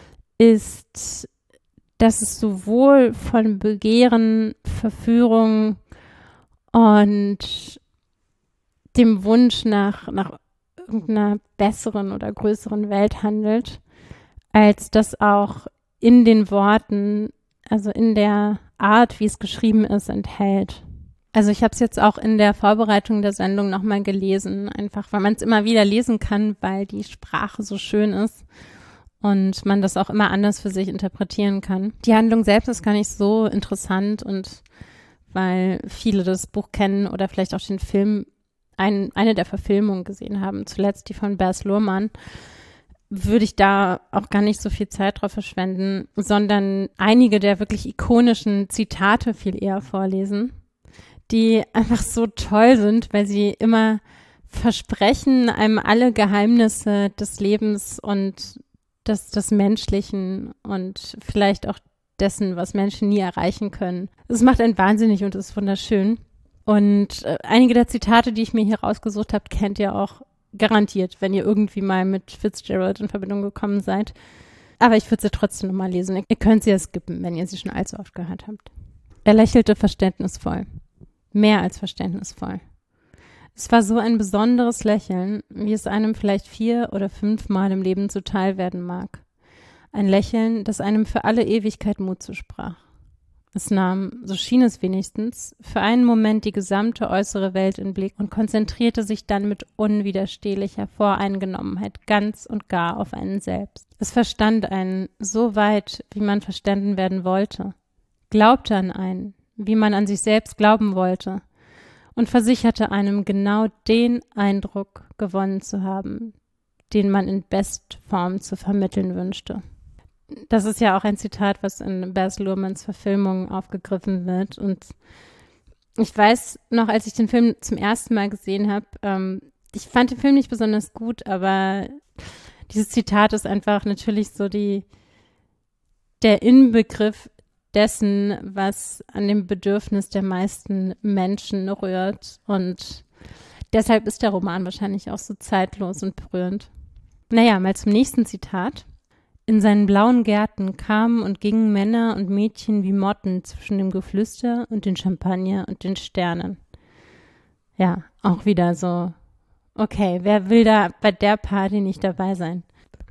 [SPEAKER 6] ist, dass es sowohl von Begehren, Verführung und dem Wunsch nach, nach irgendeiner besseren oder größeren Welt handelt, als dass auch in den Worten, also in der Art, wie es geschrieben ist, enthält. Also ich habe es jetzt auch in der Vorbereitung der Sendung nochmal gelesen, einfach weil man es immer wieder lesen kann, weil die Sprache so schön ist und man das auch immer anders für sich interpretieren kann. Die Handlung selbst ist gar nicht so interessant und weil viele das Buch kennen oder vielleicht auch den Film, ein, eine der Verfilmungen gesehen haben, zuletzt die von Baz Luhrmann, würde ich da auch gar nicht so viel Zeit drauf verschwenden, sondern einige der wirklich ikonischen Zitate viel eher vorlesen, die einfach so toll sind, weil sie immer versprechen, einem alle Geheimnisse des Lebens und des, des Menschlichen und vielleicht auch dessen, was Menschen nie erreichen können. Es macht einen wahnsinnig und ist wunderschön. Und äh, einige der Zitate, die ich mir hier rausgesucht habe, kennt ihr auch garantiert, wenn ihr irgendwie mal mit Fitzgerald in Verbindung gekommen seid. Aber ich würde sie trotzdem nochmal lesen. Ihr könnt sie ja skippen, wenn ihr sie schon allzu oft gehört habt. Er lächelte verständnisvoll. Mehr als verständnisvoll. Es war so ein besonderes Lächeln, wie es einem vielleicht vier oder fünfmal im Leben zuteil werden mag. Ein Lächeln, das einem für alle Ewigkeit Mut zusprach. Es nahm, so schien es wenigstens, für einen Moment die gesamte äußere Welt in Blick und konzentrierte sich dann mit unwiderstehlicher Voreingenommenheit ganz und gar auf einen selbst. Es verstand einen so weit, wie man verstanden werden wollte, glaubte an einen, wie man an sich selbst glauben wollte und versicherte einem genau den Eindruck gewonnen zu haben, den man in Bestform zu vermitteln wünschte. Das ist ja auch ein Zitat, was in Baz Luhrmanns Verfilmung aufgegriffen wird. Und ich weiß noch, als ich den Film zum ersten Mal gesehen habe, ähm, ich fand den Film nicht besonders gut, aber dieses Zitat ist einfach natürlich so die der Inbegriff dessen, was an dem Bedürfnis der meisten Menschen rührt. Und deshalb ist der Roman wahrscheinlich auch so zeitlos und berührend. Naja, mal zum nächsten Zitat. In seinen blauen Gärten kamen und gingen Männer und Mädchen wie Motten zwischen dem Geflüster und den Champagner und den Sternen. Ja, auch wieder so, okay, wer will da bei der Party nicht dabei sein?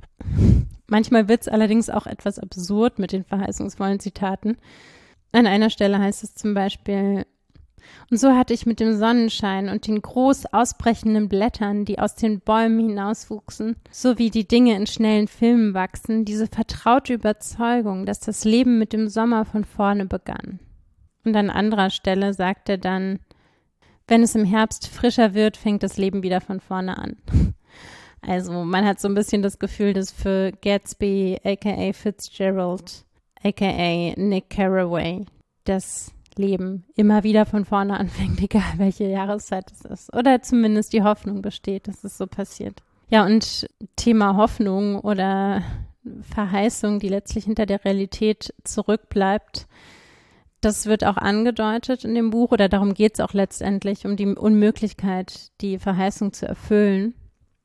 [SPEAKER 6] Manchmal wird es allerdings auch etwas absurd mit den verheißungsvollen Zitaten. An einer Stelle heißt es zum Beispiel: Und so hatte ich mit dem Sonnenschein und den groß ausbrechenden Blättern, die aus den Bäumen hinauswuchsen, so wie die Dinge in schnellen Filmen wachsen, diese vertraute Überzeugung, dass das Leben mit dem Sommer von vorne begann. Und an anderer Stelle sagt er dann: Wenn es im Herbst frischer wird, fängt das Leben wieder von vorne an. Also man hat so ein bisschen das Gefühl, dass für Gatsby, aka Fitzgerald, aka Nick Carraway, das Leben immer wieder von vorne anfängt, egal welche Jahreszeit es ist. Oder zumindest die Hoffnung besteht, dass es so passiert. Ja, und Thema Hoffnung oder Verheißung, die letztlich hinter der Realität zurückbleibt, das wird auch angedeutet in dem Buch, oder darum geht es auch letztendlich, um die Unmöglichkeit, die Verheißung zu erfüllen.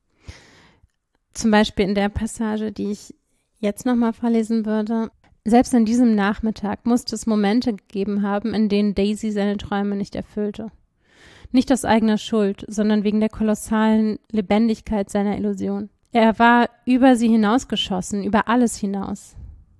[SPEAKER 6] Zum Beispiel in der Passage, die ich jetzt nochmal vorlesen würde. Selbst an diesem Nachmittag musste es Momente gegeben haben, in denen Daisy seine Träume nicht erfüllte. Nicht aus eigener Schuld, sondern wegen der kolossalen Lebendigkeit seiner Illusion. Er war über sie hinausgeschossen, über alles hinaus.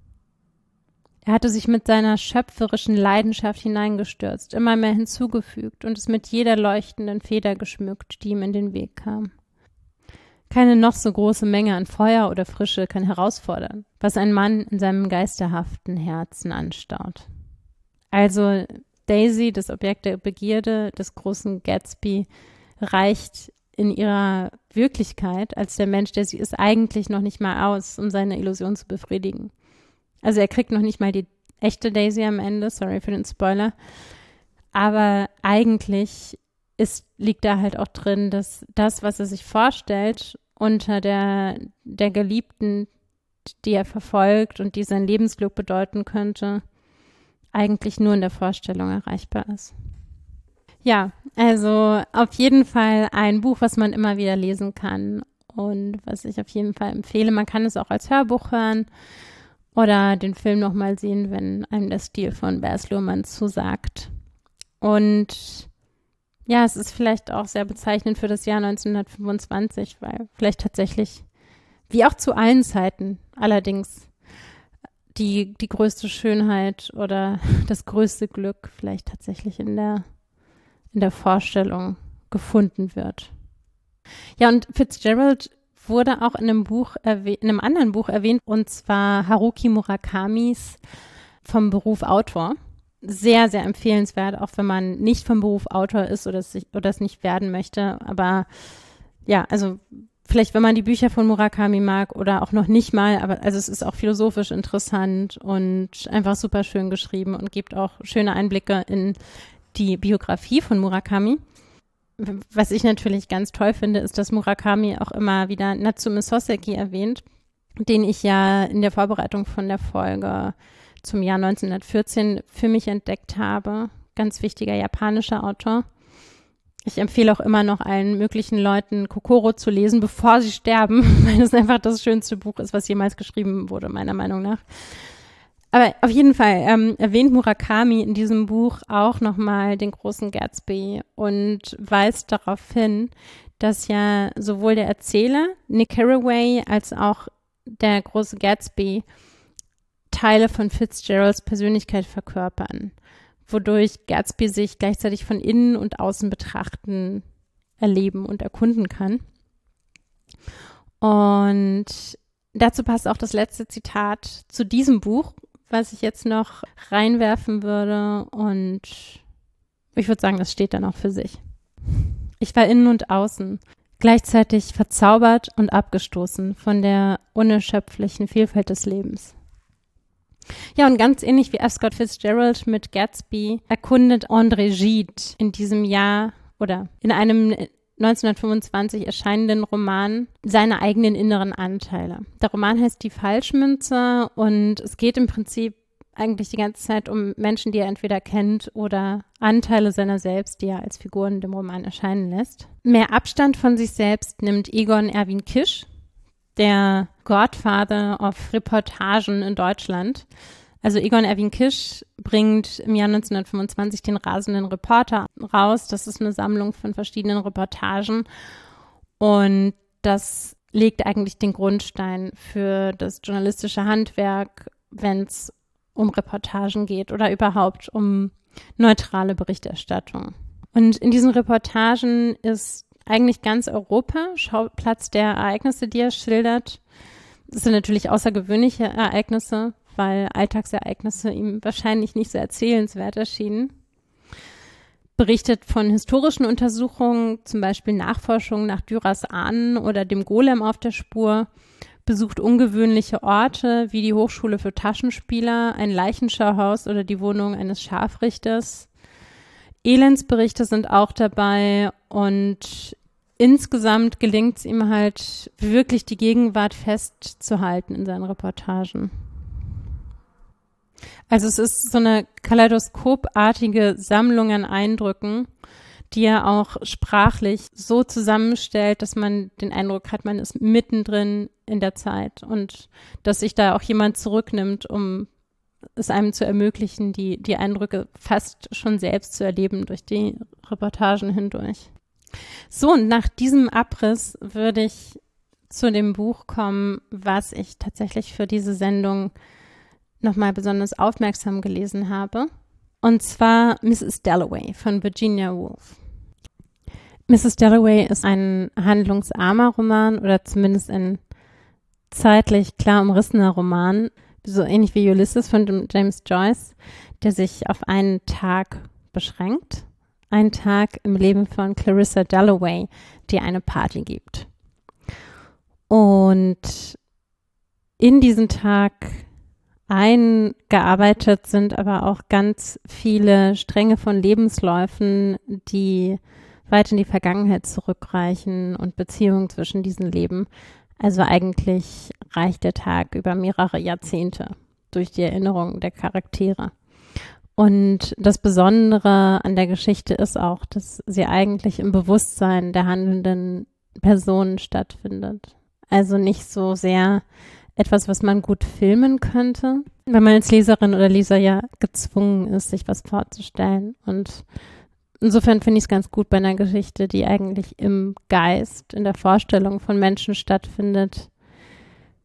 [SPEAKER 6] Er hatte sich mit seiner schöpferischen Leidenschaft hineingestürzt, immer mehr hinzugefügt und es mit jeder leuchtenden Feder geschmückt, die ihm in den Weg kam. Keine noch so große Menge an Feuer oder Frische kann herausfordern, was ein Mann in seinem geisterhaften Herzen anstaut. Also Daisy, das Objekt der Begierde des großen Gatsby, reicht in ihrer Wirklichkeit als der Mensch, der sie ist, eigentlich noch nicht mal aus, um seine Illusion zu befriedigen. Also er kriegt noch nicht mal die echte Daisy am Ende, sorry für den Spoiler, aber eigentlich ist, liegt da halt auch drin, dass das, was er sich vorstellt, unter der, der Geliebten, die er verfolgt und die sein Lebensglück bedeuten könnte, eigentlich nur in der Vorstellung erreichbar ist. Ja, also auf jeden Fall ein Buch, was man immer wieder lesen kann und was ich auf jeden Fall empfehle. Man kann es auch als Hörbuch hören oder den Film nochmal sehen, wenn einem der Stil von Baz Luhrmann zusagt. Und ja, es ist vielleicht auch sehr bezeichnend für das Jahr neunzehnhundertfünfundzwanzig, weil vielleicht tatsächlich, wie auch zu allen Zeiten, allerdings die, die größte Schönheit oder das größte Glück vielleicht tatsächlich in der, in der Vorstellung gefunden wird. Ja, und Fitzgerald wurde auch in einem Buch erwähnt, in einem anderen Buch erwähnt, und zwar Haruki Murakamis Vom Beruf Autor. Sehr, sehr empfehlenswert, auch wenn man nicht vom Beruf Autor ist oder es, sich, oder es nicht werden möchte. Aber ja, also vielleicht, wenn man die Bücher von Murakami mag oder auch noch nicht mal, aber also es ist auch philosophisch interessant und einfach super schön geschrieben und gibt auch schöne Einblicke in die Biografie von Murakami. Was ich natürlich ganz toll finde, ist, dass Murakami auch immer wieder Natsume Soseki erwähnt, den ich ja in der Vorbereitung von der Folge zum Jahr neunzehnhundertvierzehn für mich entdeckt habe. Ganz wichtiger japanischer Autor. Ich empfehle auch immer noch allen möglichen Leuten, Kokoro zu lesen, bevor sie sterben, weil es einfach das schönste Buch ist, was jemals geschrieben wurde, meiner Meinung nach. Aber auf jeden Fall ähm, erwähnt Murakami in diesem Buch auch nochmal den großen Gatsby und weist darauf hin, dass ja sowohl der Erzähler Nick Carraway als auch der große Gatsby Teile von Fitzgeralds Persönlichkeit verkörpern, wodurch Gatsby sich gleichzeitig von innen und außen betrachten, erleben und erkunden kann. Und dazu passt auch das letzte Zitat zu diesem Buch, was ich jetzt noch reinwerfen würde, und ich würde sagen, das steht dann auch für sich. Ich war innen und außen, gleichzeitig verzaubert und abgestoßen von der unerschöpflichen Vielfalt des Lebens. Ja, und ganz ähnlich wie F. Scott Fitzgerald mit Gatsby erkundet André Gide in diesem Jahr oder in einem neunzehnhundertfünfundzwanzig erscheinenden Roman seine eigenen inneren Anteile. Der Roman heißt Die Falschmünze und es geht im Prinzip eigentlich die ganze Zeit um Menschen, die er entweder kennt oder Anteile seiner selbst, die er als Figuren in dem Roman erscheinen lässt. Mehr Abstand von sich selbst nimmt Egon Erwin Kisch, der Godfather of Reportagen in Deutschland. Also Egon Erwin Kisch bringt im Jahr neunzehnhundertfünfundzwanzig den Rasenden Reporter raus. Das ist eine Sammlung von verschiedenen Reportagen und das legt eigentlich den Grundstein für das journalistische Handwerk, wenn es um Reportagen geht oder überhaupt um neutrale Berichterstattung. Und in diesen Reportagen ist eigentlich ganz Europa Schauplatz der Ereignisse, die er schildert. Das sind natürlich außergewöhnliche Ereignisse, weil Alltagsereignisse ihm wahrscheinlich nicht so erzählenswert erschienen. Berichtet von historischen Untersuchungen, zum Beispiel Nachforschungen nach Dürers Ahnen oder dem Golem auf der Spur, besucht ungewöhnliche Orte wie die Hochschule für Taschenspieler, ein Leichenschauhaus oder die Wohnung eines Scharfrichters. Elendsberichte sind auch dabei und insgesamt gelingt es ihm halt wirklich, die Gegenwart festzuhalten in seinen Reportagen. Also es ist so eine kaleidoskopartige Sammlung an Eindrücken, die er auch sprachlich so zusammenstellt, dass man den Eindruck hat, man ist mittendrin in der Zeit und dass sich da auch jemand zurücknimmt, um es einem zu ermöglichen, die, die Eindrücke fast schon selbst zu erleben durch die Reportagen hindurch. So, und nach diesem Abriss würde ich zu dem Buch kommen, was ich tatsächlich für diese Sendung nochmal besonders aufmerksam gelesen habe. Und zwar Missus Dalloway von Virginia Woolf. Missus Dalloway ist ein handlungsarmer Roman oder zumindest ein zeitlich klar umrissener Roman, so ähnlich wie Ulysses von James Joyce, der sich auf einen Tag beschränkt. Ein Tag im Leben von Clarissa Dalloway, die eine Party gibt. Und in diesen Tag eingearbeitet sind aber auch ganz viele Stränge von Lebensläufen, die weit in die Vergangenheit zurückreichen und Beziehungen zwischen diesen Leben. Also eigentlich reicht der Tag über mehrere Jahrzehnte durch die Erinnerungen der Charaktere. Und das Besondere an der Geschichte ist auch, dass sie eigentlich im Bewusstsein der handelnden Personen stattfindet. Also nicht so sehr etwas, was man gut filmen könnte, weil man als Leserin oder Leser ja gezwungen ist, sich was vorzustellen. Und insofern finde ich es ganz gut bei einer Geschichte, die eigentlich im Geist, in der Vorstellung von Menschen stattfindet,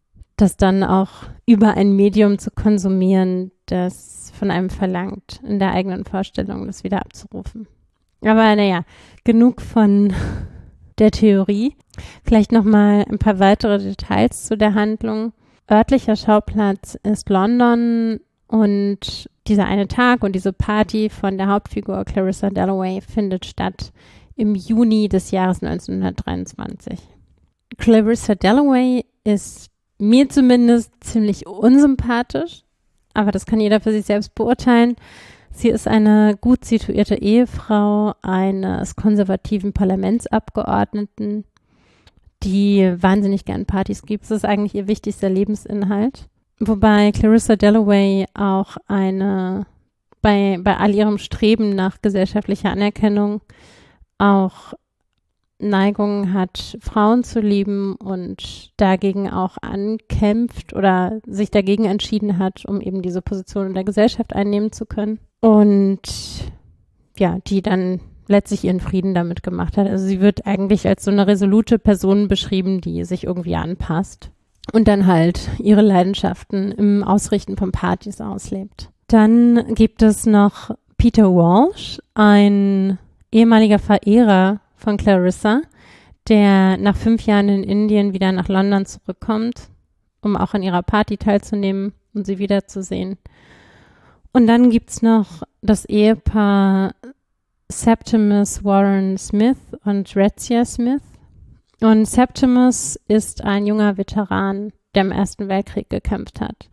[SPEAKER 6] das dann auch über ein Medium zu konsumieren, das von einem verlangt, in der eigenen Vorstellung das wieder abzurufen. Aber naja, genug von der Theorie. Vielleicht nochmal ein paar weitere Details zu der Handlung. Örtlicher Schauplatz ist London und dieser eine Tag und diese Party von der Hauptfigur Clarissa Dalloway findet statt im Juni des Jahres neunzehnhundertdreiundzwanzig. Clarissa Dalloway ist mir zumindest ziemlich unsympathisch, aber das kann jeder für sich selbst beurteilen. Sie ist eine gut situierte Ehefrau eines konservativen Parlamentsabgeordneten, die wahnsinnig gern Partys gibt. Das ist eigentlich ihr wichtigster Lebensinhalt. Wobei Clarissa Dalloway auch eine, bei, bei all ihrem Streben nach gesellschaftlicher Anerkennung auch Neigungen hat, Frauen zu lieben und dagegen auch ankämpft oder sich dagegen entschieden hat, um eben diese Position in der Gesellschaft einnehmen zu können. Und ja, die dann letztlich ihren Frieden damit gemacht hat. Also sie wird eigentlich als so eine resolute Person beschrieben, die sich irgendwie anpasst und dann halt ihre Leidenschaften im Ausrichten von Partys auslebt. Dann gibt es noch Peter Walsh, ein ehemaliger Verehrer von Clarissa, der nach fünf Jahren in Indien wieder nach London zurückkommt, um auch an ihrer Party teilzunehmen und sie wiederzusehen. Und dann gibt's noch das Ehepaar Septimus Warren Smith und Razzia Smith. Und Septimus ist ein junger Veteran, der im Ersten Weltkrieg gekämpft hat.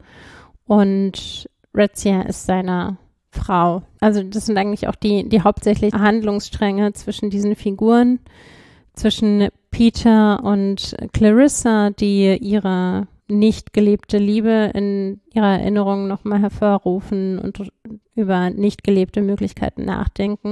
[SPEAKER 6] Und Razzia ist seine Frau. Also das sind eigentlich auch die, die hauptsächlichen Handlungsstränge zwischen diesen Figuren, zwischen Peter und Clarissa, die ihre nicht gelebte Liebe in ihrer Erinnerung nochmal hervorrufen und über nicht gelebte Möglichkeiten nachdenken.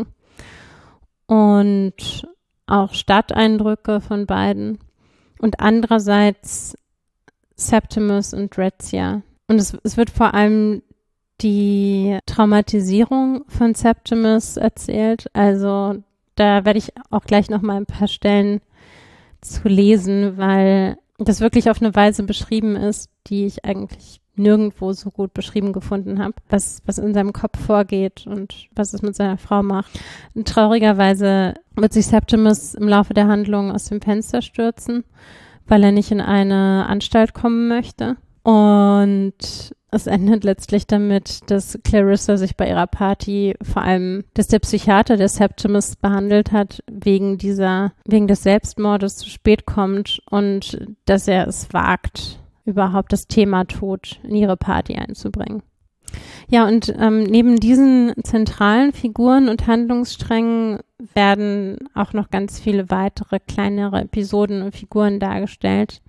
[SPEAKER 6] Und auch Stadteindrücke von beiden. Und andererseits Septimus und Razzia. Und es, es wird vor allem die Traumatisierung von Septimus erzählt. Also da werde ich auch gleich noch mal ein paar Stellen zu lesen, weil das wirklich auf eine Weise beschrieben ist, die ich eigentlich nirgendwo so gut beschrieben gefunden habe, was, was in seinem Kopf vorgeht und was es mit seiner Frau macht. Und traurigerweise wird sich Septimus im Laufe der Handlung aus dem Fenster stürzen, weil er nicht in eine Anstalt kommen möchte. Und es endet letztlich damit, dass Clarissa sich bei ihrer Party, vor allem, dass der Psychiater, der Septimus behandelt hat, wegen dieser, wegen des Selbstmordes zu spät kommt und dass er es wagt, überhaupt das Thema Tod in ihre Party einzubringen. Ja, und ähm, neben diesen zentralen Figuren und Handlungssträngen werden auch noch ganz viele weitere kleinere Episoden und Figuren dargestellt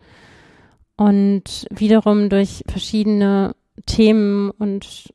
[SPEAKER 6] und wiederum durch verschiedene Themen und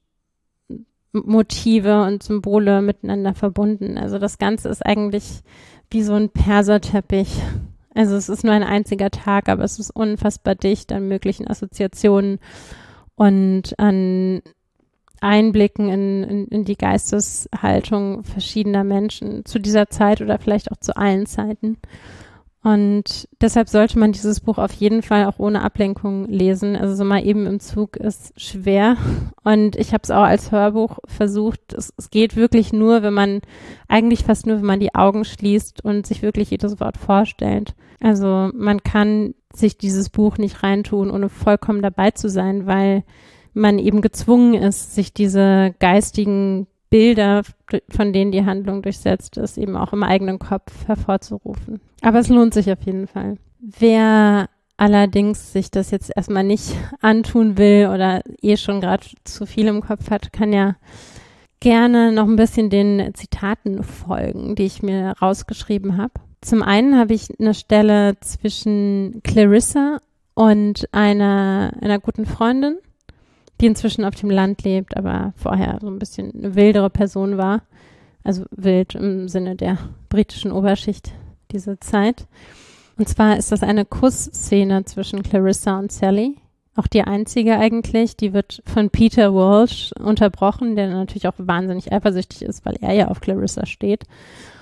[SPEAKER 6] Motive und Symbole miteinander verbunden. Also das Ganze ist eigentlich wie so ein Perserteppich. Also es ist nur ein einziger Tag, aber es ist unfassbar dicht an möglichen Assoziationen und an Einblicken in, in, in die Geisteshaltung verschiedener Menschen zu dieser Zeit oder vielleicht auch zu allen Zeiten. Und deshalb sollte man dieses Buch auf jeden Fall auch ohne Ablenkung lesen. Also so mal eben im Zug ist schwer. Und ich habe es auch als Hörbuch versucht. Es, es geht wirklich nur, wenn man, eigentlich fast nur, wenn man die Augen schließt und sich wirklich jedes Wort vorstellt. Also man kann sich dieses Buch nicht reintun, ohne vollkommen dabei zu sein, weil man eben gezwungen ist, sich diese geistigen Bilder, von denen die Handlung durchsetzt ist, eben auch im eigenen Kopf hervorzurufen. Aber es lohnt sich auf jeden Fall. Wer allerdings sich das jetzt erstmal nicht antun will oder eh schon gerade zu viel im Kopf hat, kann ja gerne noch ein bisschen den Zitaten folgen, die ich mir rausgeschrieben habe. Zum einen habe ich eine Stelle zwischen Clarissa und einer, einer guten Freundin, die inzwischen auf dem Land lebt, aber vorher so ein bisschen eine wildere Person war. Also wild im Sinne der britischen Oberschicht dieser Zeit. Und zwar ist das eine Kussszene zwischen Clarissa und Sally. Auch die einzige eigentlich. Die wird von Peter Walsh unterbrochen, der natürlich auch wahnsinnig eifersüchtig ist, weil er ja auf Clarissa steht.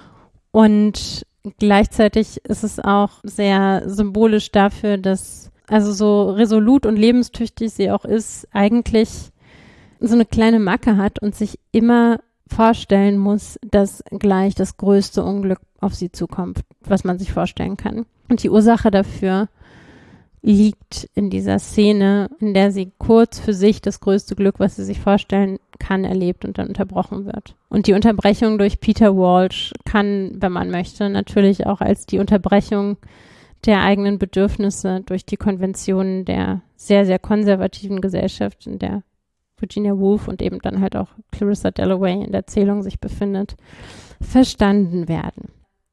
[SPEAKER 6] Und gleichzeitig ist es auch sehr symbolisch dafür, dass also so resolut und lebenstüchtig sie auch ist, eigentlich so eine kleine Macke hat und sich immer vorstellen muss, dass gleich das größte Unglück auf sie zukommt, was man sich vorstellen kann. Und die Ursache dafür liegt in dieser Szene, in der sie kurz für sich das größte Glück, was sie sich vorstellen kann, erlebt und dann unterbrochen wird. Und die Unterbrechung durch Peter Walsh kann, wenn man möchte, natürlich auch als die Unterbrechung der eigenen Bedürfnisse durch die Konventionen der sehr, sehr konservativen Gesellschaft, in der Virginia Woolf und eben dann halt auch Clarissa Dalloway in der Erzählung sich befindet, verstanden werden.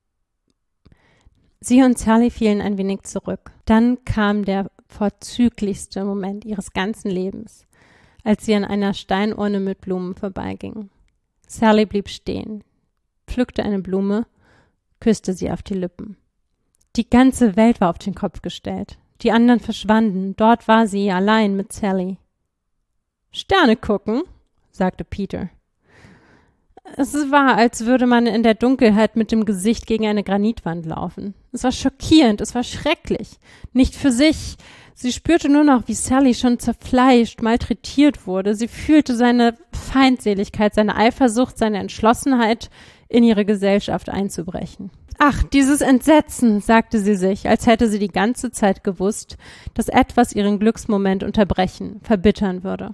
[SPEAKER 6] Sie und Sally fielen ein wenig zurück. Dann kam der vorzüglichste Moment ihres ganzen Lebens, als sie an einer Steinurne mit Blumen vorbeigingen. Sally blieb stehen, pflückte eine Blume, küsste sie auf die Lippen. Die ganze Welt war auf den Kopf gestellt. Die anderen verschwanden. Dort war sie allein mit Sally. »Sterne gucken«, sagte Peter. Es war, als würde man in der Dunkelheit mit dem Gesicht gegen eine Granitwand laufen. Es war schockierend, es war schrecklich. Nicht für sich. Sie spürte nur noch, wie Sally schon zerfleischt, malträtiert wurde. Sie fühlte seine Feindseligkeit, seine Eifersucht, seine Entschlossenheit, in ihre Gesellschaft einzubrechen. Ach, dieses Entsetzen, sagte sie sich, als hätte sie die ganze Zeit gewusst, dass etwas ihren Glücksmoment unterbrechen, verbittern würde.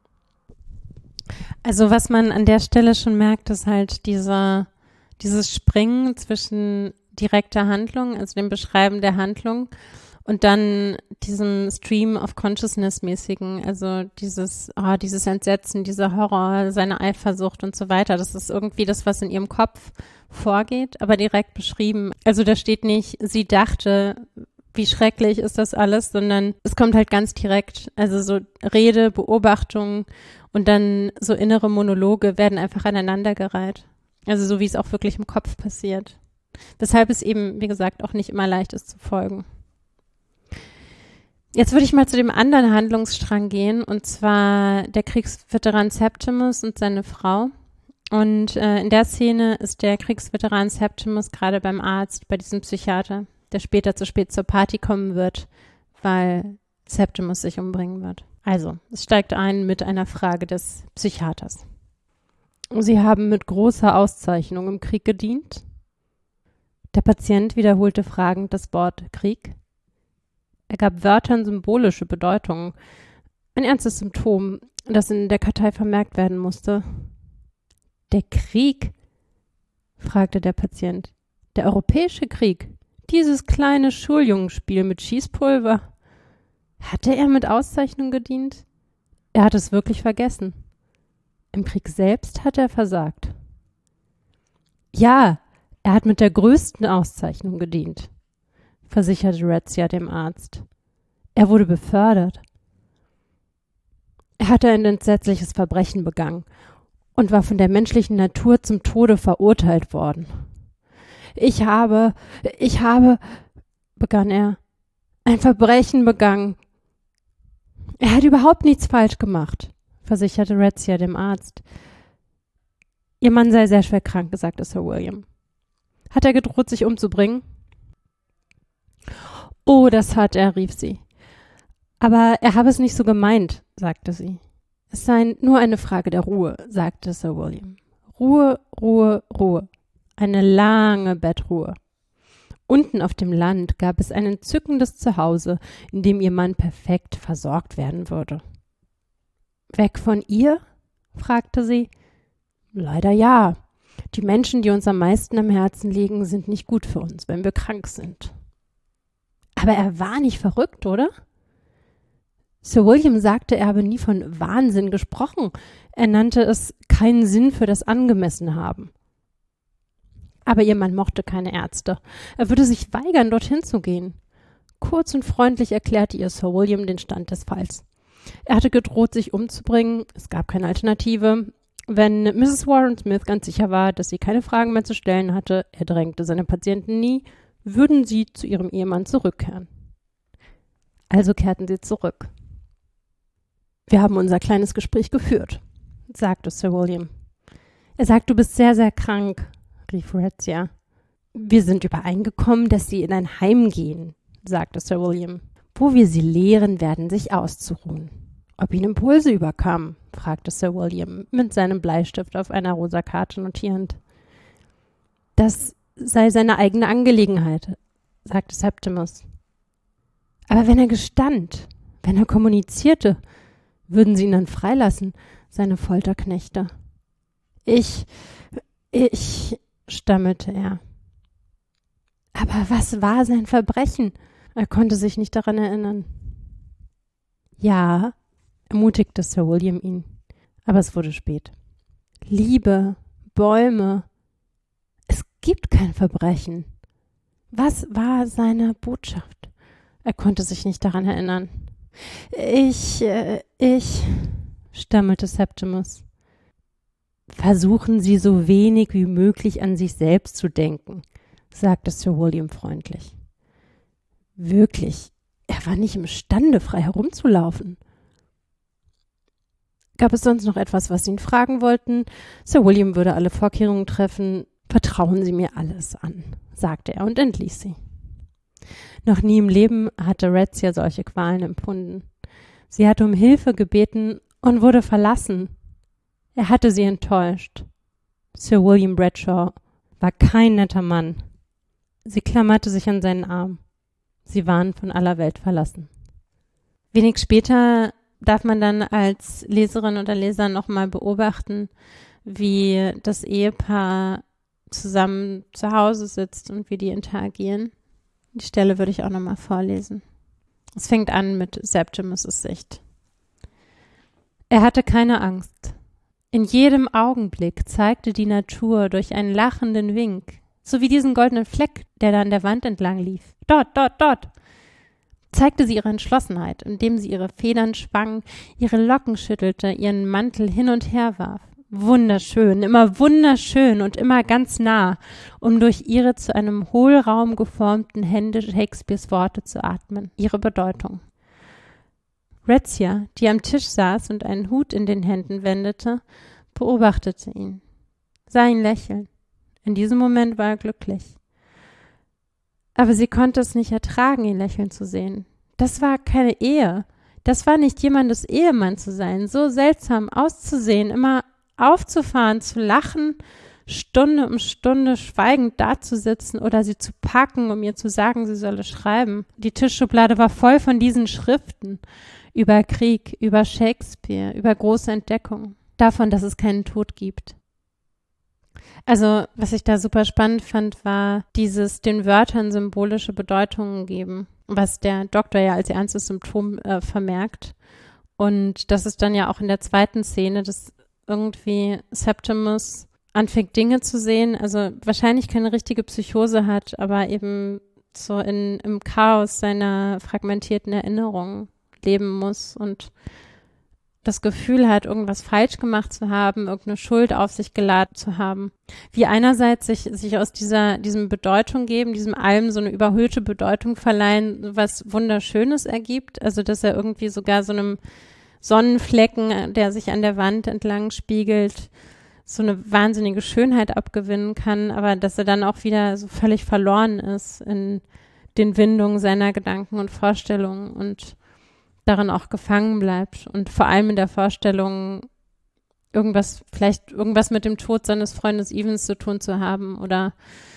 [SPEAKER 6] Also was man an der Stelle schon merkt, ist halt dieser, dieses Springen zwischen direkter Handlung, also dem Beschreiben der Handlung und dann diesem Stream of Consciousness-mäßigen, also dieses, oh, dieses Entsetzen, dieser Horror, seine Eifersucht und so weiter. Das ist irgendwie das, was in ihrem Kopf vorgeht, aber direkt beschrieben. Also da steht nicht, sie dachte, wie schrecklich ist das alles, sondern es kommt halt ganz direkt. Also so Rede, Beobachtung und dann so innere Monologe werden einfach aneinandergereiht. Also so wie es auch wirklich im Kopf passiert. Weshalb es eben, wie gesagt, auch nicht immer leicht ist zu folgen. Jetzt würde ich mal zu dem anderen Handlungsstrang gehen, und zwar der Kriegsveteran Septimus und seine Frau. Und äh, in der Szene ist der Kriegsveteran Septimus gerade beim Arzt, bei diesem Psychiater, der später zu spät zur Party kommen wird, weil Septimus sich umbringen wird. Also, es steigt ein mit einer Frage des Psychiaters. Sie haben mit großer Auszeichnung im Krieg gedient? Der Patient wiederholte fragend das Wort Krieg. Er gab Wörtern symbolische Bedeutung. Ein ernstes Symptom, das in der Kartei vermerkt werden musste. Der Krieg? Fragte der Patient. Der europäische Krieg? Dieses kleine Schuljungenspiel mit Schießpulver? Hatte er mit Auszeichnung gedient? Er hat es wirklich vergessen. Im Krieg selbst hat er versagt. Ja, er hat mit der größten Auszeichnung gedient, versicherte Razzia dem Arzt. Er wurde befördert. Er hatte ein entsetzliches Verbrechen begangen und war von der menschlichen Natur zum Tode verurteilt worden. Ich habe, ich habe, begann er, ein Verbrechen begangen. Er hat überhaupt nichts falsch gemacht, versicherte Razzia dem Arzt. Ihr Mann sei sehr schwer krank, sagte Sir William. Hat er gedroht, sich umzubringen? Oh, das hat er, rief sie. Aber er habe es nicht so gemeint, sagte sie. Es sei nur eine Frage der Ruhe, sagte Sir William. Ruhe, Ruhe, Ruhe. Eine lange Bettruhe. Unten auf dem Land gab es ein entzückendes Zuhause, in dem ihr Mann perfekt versorgt werden würde. Weg von ihr? Fragte sie. Leider ja. Die Menschen, die uns am meisten am Herzen liegen, sind nicht gut für uns, wenn wir krank sind. Aber er war nicht verrückt, oder? Sir William sagte, er habe nie von Wahnsinn gesprochen. Er nannte es keinen Sinn für das Angemessen haben. Aber ihr Mann mochte keine Ärzte. Er würde sich weigern, dorthin zu gehen. Kurz und freundlich erklärte ihr Sir William den Stand des Falls. Er hatte gedroht, sich umzubringen. Es gab keine Alternative. Wenn Misses Warren Smith ganz sicher war, dass sie keine Fragen mehr zu stellen hatte, er drängte seine Patienten nie, würden sie zu ihrem Ehemann zurückkehren. Also kehrten sie zurück. Wir haben unser kleines Gespräch geführt, sagte Sir William. Er sagt, du bist sehr, sehr krank, rief Razzia. Wir sind übereingekommen, dass sie in ein Heim gehen, sagte Sir William. wo wir sie lehren werden, sich auszuruhen. Ob ihn Impulse überkamen, fragte Sir William mit seinem Bleistift auf einer rosa Karte notierend. Das sei seine eigene Angelegenheit, sagte Septimus. Aber wenn er gestand, wenn er kommunizierte, würden sie ihn dann freilassen, seine Folterknechte. Ich, ich, stammelte er. Aber was war sein Verbrechen? Er konnte sich nicht daran erinnern. Ja, ermutigte Sir William ihn, aber es wurde spät. Liebe, Bäume, es gibt kein Verbrechen. Was war seine Botschaft? Er konnte sich nicht daran erinnern. Ich, äh, ich, stammelte Septimus. Versuchen Sie so wenig wie möglich an sich selbst zu denken, sagte Sir William freundlich. Wirklich, er war nicht imstande, frei herumzulaufen. Gab es sonst noch etwas, was Sie ihn fragen wollten? Sir William würde alle Vorkehrungen treffen. Vertrauen Sie mir alles an, sagte er und entließ sie. Noch nie im Leben hatte Razzia solche Qualen empfunden. Sie hatte um Hilfe gebeten und wurde verlassen. Er hatte sie enttäuscht. Sir William Bradshaw war kein netter Mann. Sie klammerte sich an seinen Arm. Sie waren von aller Welt verlassen. Wenig später darf man dann als Leserin oder Leser nochmal beobachten, wie das Ehepaar zusammen zu Hause sitzt und wie die interagieren. Die Stelle würde ich auch nochmal vorlesen. Es fängt an mit Septimus' Sicht. Er hatte keine Angst. In jedem Augenblick zeigte die Natur durch einen lachenden Wink, so wie diesen goldenen Fleck, der da an der Wand entlang lief. Dort, dort, dort! Zeigte sie ihre Entschlossenheit, indem sie ihre Federn schwang, ihre Locken schüttelte, ihren Mantel hin und her warf. Wunderschön, immer wunderschön und immer ganz nah, um durch ihre zu einem Hohlraum geformten Hände Shakespeares Worte zu atmen, ihre Bedeutung. Razzia, die am Tisch saß und einen Hut in den Händen wendete, beobachtete ihn, sah ihn lächeln. In diesem Moment war er glücklich. Aber sie konnte es nicht ertragen, ihn lächeln zu sehen. Das war keine Ehe. Das war nicht jemandes Ehemann zu sein, so seltsam auszusehen, immer aufzufahren, zu lachen, Stunde um Stunde schweigend dazusitzen oder sie zu packen, um ihr zu sagen, sie solle schreiben. Die Tischschublade war voll von diesen Schriften über Krieg, über Shakespeare, über große Entdeckungen, davon, dass es keinen Tod gibt. Also, was ich da super spannend fand, war dieses den Wörtern symbolische Bedeutungen geben, was der Doktor ja als ernstes Symptom äh, vermerkt. Und das ist dann ja auch in der zweiten Szene, dass irgendwie Septimus anfängt, Dinge zu sehen, also wahrscheinlich keine richtige Psychose hat, aber eben so in, im Chaos seiner fragmentierten Erinnerungen leben muss und das Gefühl hat, irgendwas falsch gemacht zu haben, irgendeine Schuld auf sich geladen zu haben. Wie einerseits sich, sich aus dieser, diesem Bedeutung geben, diesem allem so eine überhöhte Bedeutung verleihen, was Wunderschönes ergibt, also dass er irgendwie sogar so einem Sonnenflecken, der sich an der Wand entlang spiegelt, so eine wahnsinnige Schönheit abgewinnen kann, aber dass er dann auch wieder so völlig verloren ist in den Windungen seiner Gedanken und Vorstellungen und darin auch gefangen bleibt und vor allem in der Vorstellung, irgendwas, vielleicht irgendwas mit dem Tod seines Freundes Evans zu tun zu haben oder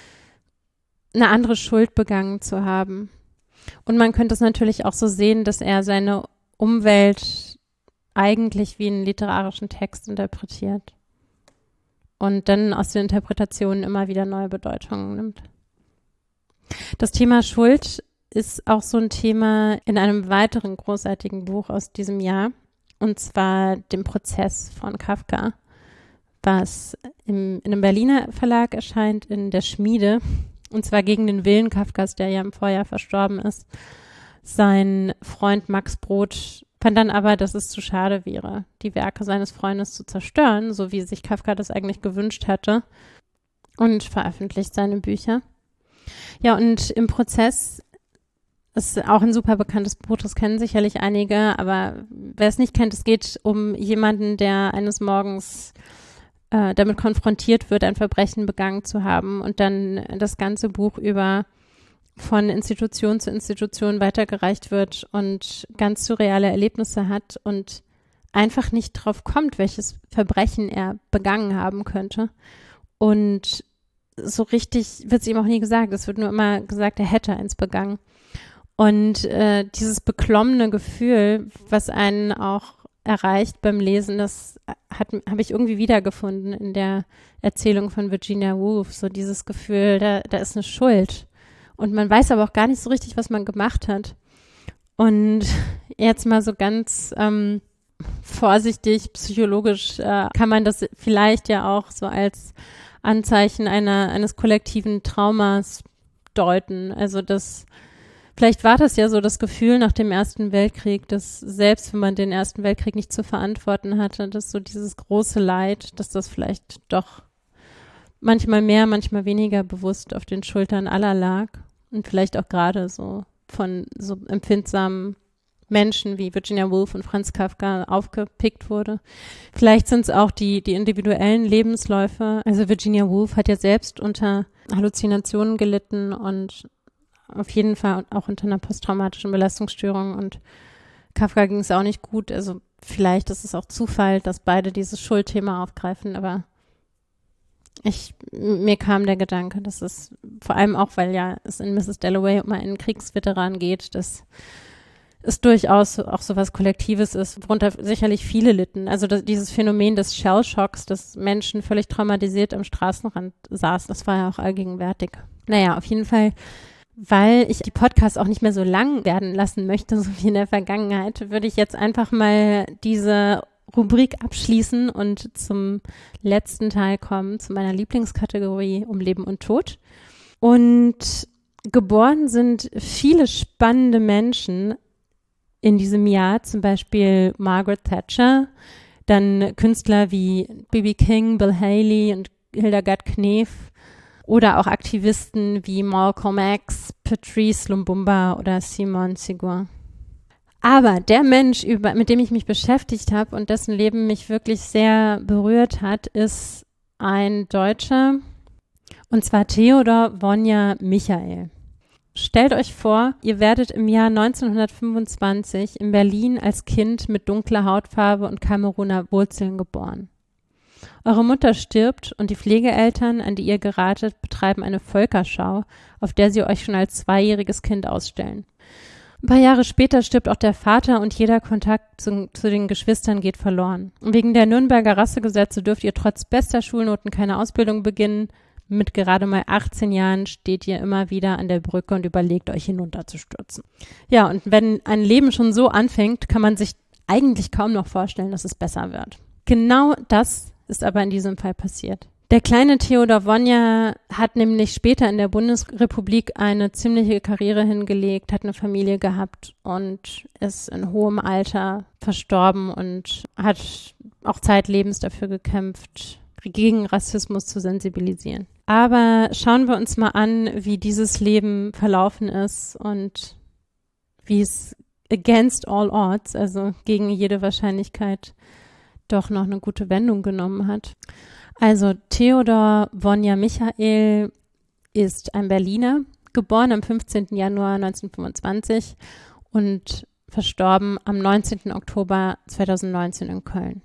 [SPEAKER 6] eine andere Schuld begangen zu haben. Und man könnte es natürlich auch so sehen, dass er seine Umwelt eigentlich wie einen literarischen Text interpretiert und dann aus den Interpretationen immer wieder neue Bedeutungen nimmt. Das Thema Schuld ist auch so ein Thema in einem weiteren großartigen Buch aus diesem Jahr, und zwar dem Prozess von Kafka, was im, in einem Berliner Verlag erscheint, in der Schmiede, und zwar gegen den Willen Kafkas, der ja im Vorjahr verstorben ist. Sein Freund Max Brod fand dann aber, dass es zu schade wäre, die Werke seines Freundes zu zerstören, so wie sich Kafka das eigentlich gewünscht hatte, und veröffentlicht seine Bücher. Ja, und im Prozess ist auch ein super bekanntes Buch, das kennen sicherlich einige, aber wer es nicht kennt, es geht um jemanden, der eines Morgens äh, damit konfrontiert wird, ein Verbrechen begangen zu haben und dann das ganze Buch über von Institution zu Institution weitergereicht wird und ganz surreale Erlebnisse hat und einfach nicht drauf kommt, welches Verbrechen er begangen haben könnte. Und so richtig wird es ihm auch nie gesagt. Es wird nur immer gesagt, er hätte eins begangen. Und äh, dieses beklommene Gefühl, was einen auch erreicht beim Lesen, das habe ich irgendwie wiedergefunden in der Erzählung von Virginia Woolf. So dieses Gefühl, da, da ist eine Schuld. Und man weiß aber auch gar nicht so richtig, was man gemacht hat. Und jetzt mal so ganz ähm, vorsichtig, psychologisch äh, kann man das vielleicht ja auch so als Anzeichen einer, eines kollektiven Traumas deuten. Also das, vielleicht war das ja so das Gefühl nach dem Ersten Weltkrieg, dass selbst wenn man den Ersten Weltkrieg nicht zu verantworten hatte, dass so dieses große Leid, dass das vielleicht doch manchmal mehr, manchmal weniger bewusst auf den Schultern aller lag und vielleicht auch gerade so von so empfindsamen Menschen wie Virginia Woolf und Franz Kafka aufgepickt wurde. Vielleicht sind es auch die, die individuellen Lebensläufe. Also Virginia Woolf hat ja selbst unter Halluzinationen gelitten und auf jeden Fall auch unter einer posttraumatischen Belastungsstörung, und Kafka ging es auch nicht gut. Also vielleicht ist es auch Zufall, dass beide dieses Schuldthema aufgreifen, aber ich, mir kam der Gedanke, dass es vor allem auch, weil ja es in Misses Dalloway um einen Kriegsveteran geht, dass es durchaus auch so was Kollektives ist, worunter sicherlich viele litten. Also das, dieses Phänomen des Shellshocks, dass Menschen völlig traumatisiert am Straßenrand saßen, das war ja auch allgegenwärtig. Naja, auf jeden Fall, weil ich die Podcasts auch nicht mehr so lang werden lassen möchte, so wie in der Vergangenheit, würde ich jetzt einfach mal diese Rubrik abschließen und zum letzten Teil kommen, zu meiner Lieblingskategorie um Leben und Tod. Und geboren sind viele spannende Menschen in diesem Jahr, zum Beispiel Margaret Thatcher, dann Künstler wie B B King, Bill Haley und Hildegard Knef oder auch Aktivisten wie Malcolm X, Patrice Lumumba oder Simone Seguin. Aber der Mensch, über, mit dem ich mich beschäftigt habe und dessen Leben mich wirklich sehr berührt hat, ist ein Deutscher, und zwar Theodor Wonja Michael. Stellt euch vor, ihr werdet im Jahr neunzehnhundertfünfundzwanzig in Berlin als Kind mit dunkler Hautfarbe und Kameruner Wurzeln geboren. Eure Mutter stirbt und die Pflegeeltern, an die ihr geratet, betreiben eine Völkerschau, auf der sie euch schon als zweijähriges Kind ausstellen. Ein paar Jahre später stirbt auch der Vater und jeder Kontakt zu, zu den Geschwistern geht verloren. Wegen der Nürnberger Rassegesetze dürft ihr trotz bester Schulnoten keine Ausbildung beginnen. Mit gerade mal achtzehn Jahren steht ihr immer wieder an der Brücke und überlegt, euch hinunterzustürzen. Ja, und wenn ein Leben schon so anfängt, kann man sich eigentlich kaum noch vorstellen, dass es besser wird. Genau das ist aber in diesem Fall passiert. Der kleine Theodor Wonja hat nämlich später in der Bundesrepublik eine ziemliche Karriere hingelegt, hat eine Familie gehabt und ist in hohem Alter verstorben und hat auch zeitlebens dafür gekämpft, gegen Rassismus zu sensibilisieren. Aber schauen wir uns mal an, wie dieses Leben verlaufen ist und wie es against all odds, also gegen jede Wahrscheinlichkeit, doch noch eine gute Wendung genommen hat. Also Theodor Wonja Michael ist ein Berliner, geboren am fünfzehnten Januar neunzehnhundertfünfundzwanzig und verstorben am neunzehnten Oktober zweitausendneunzehn in Köln.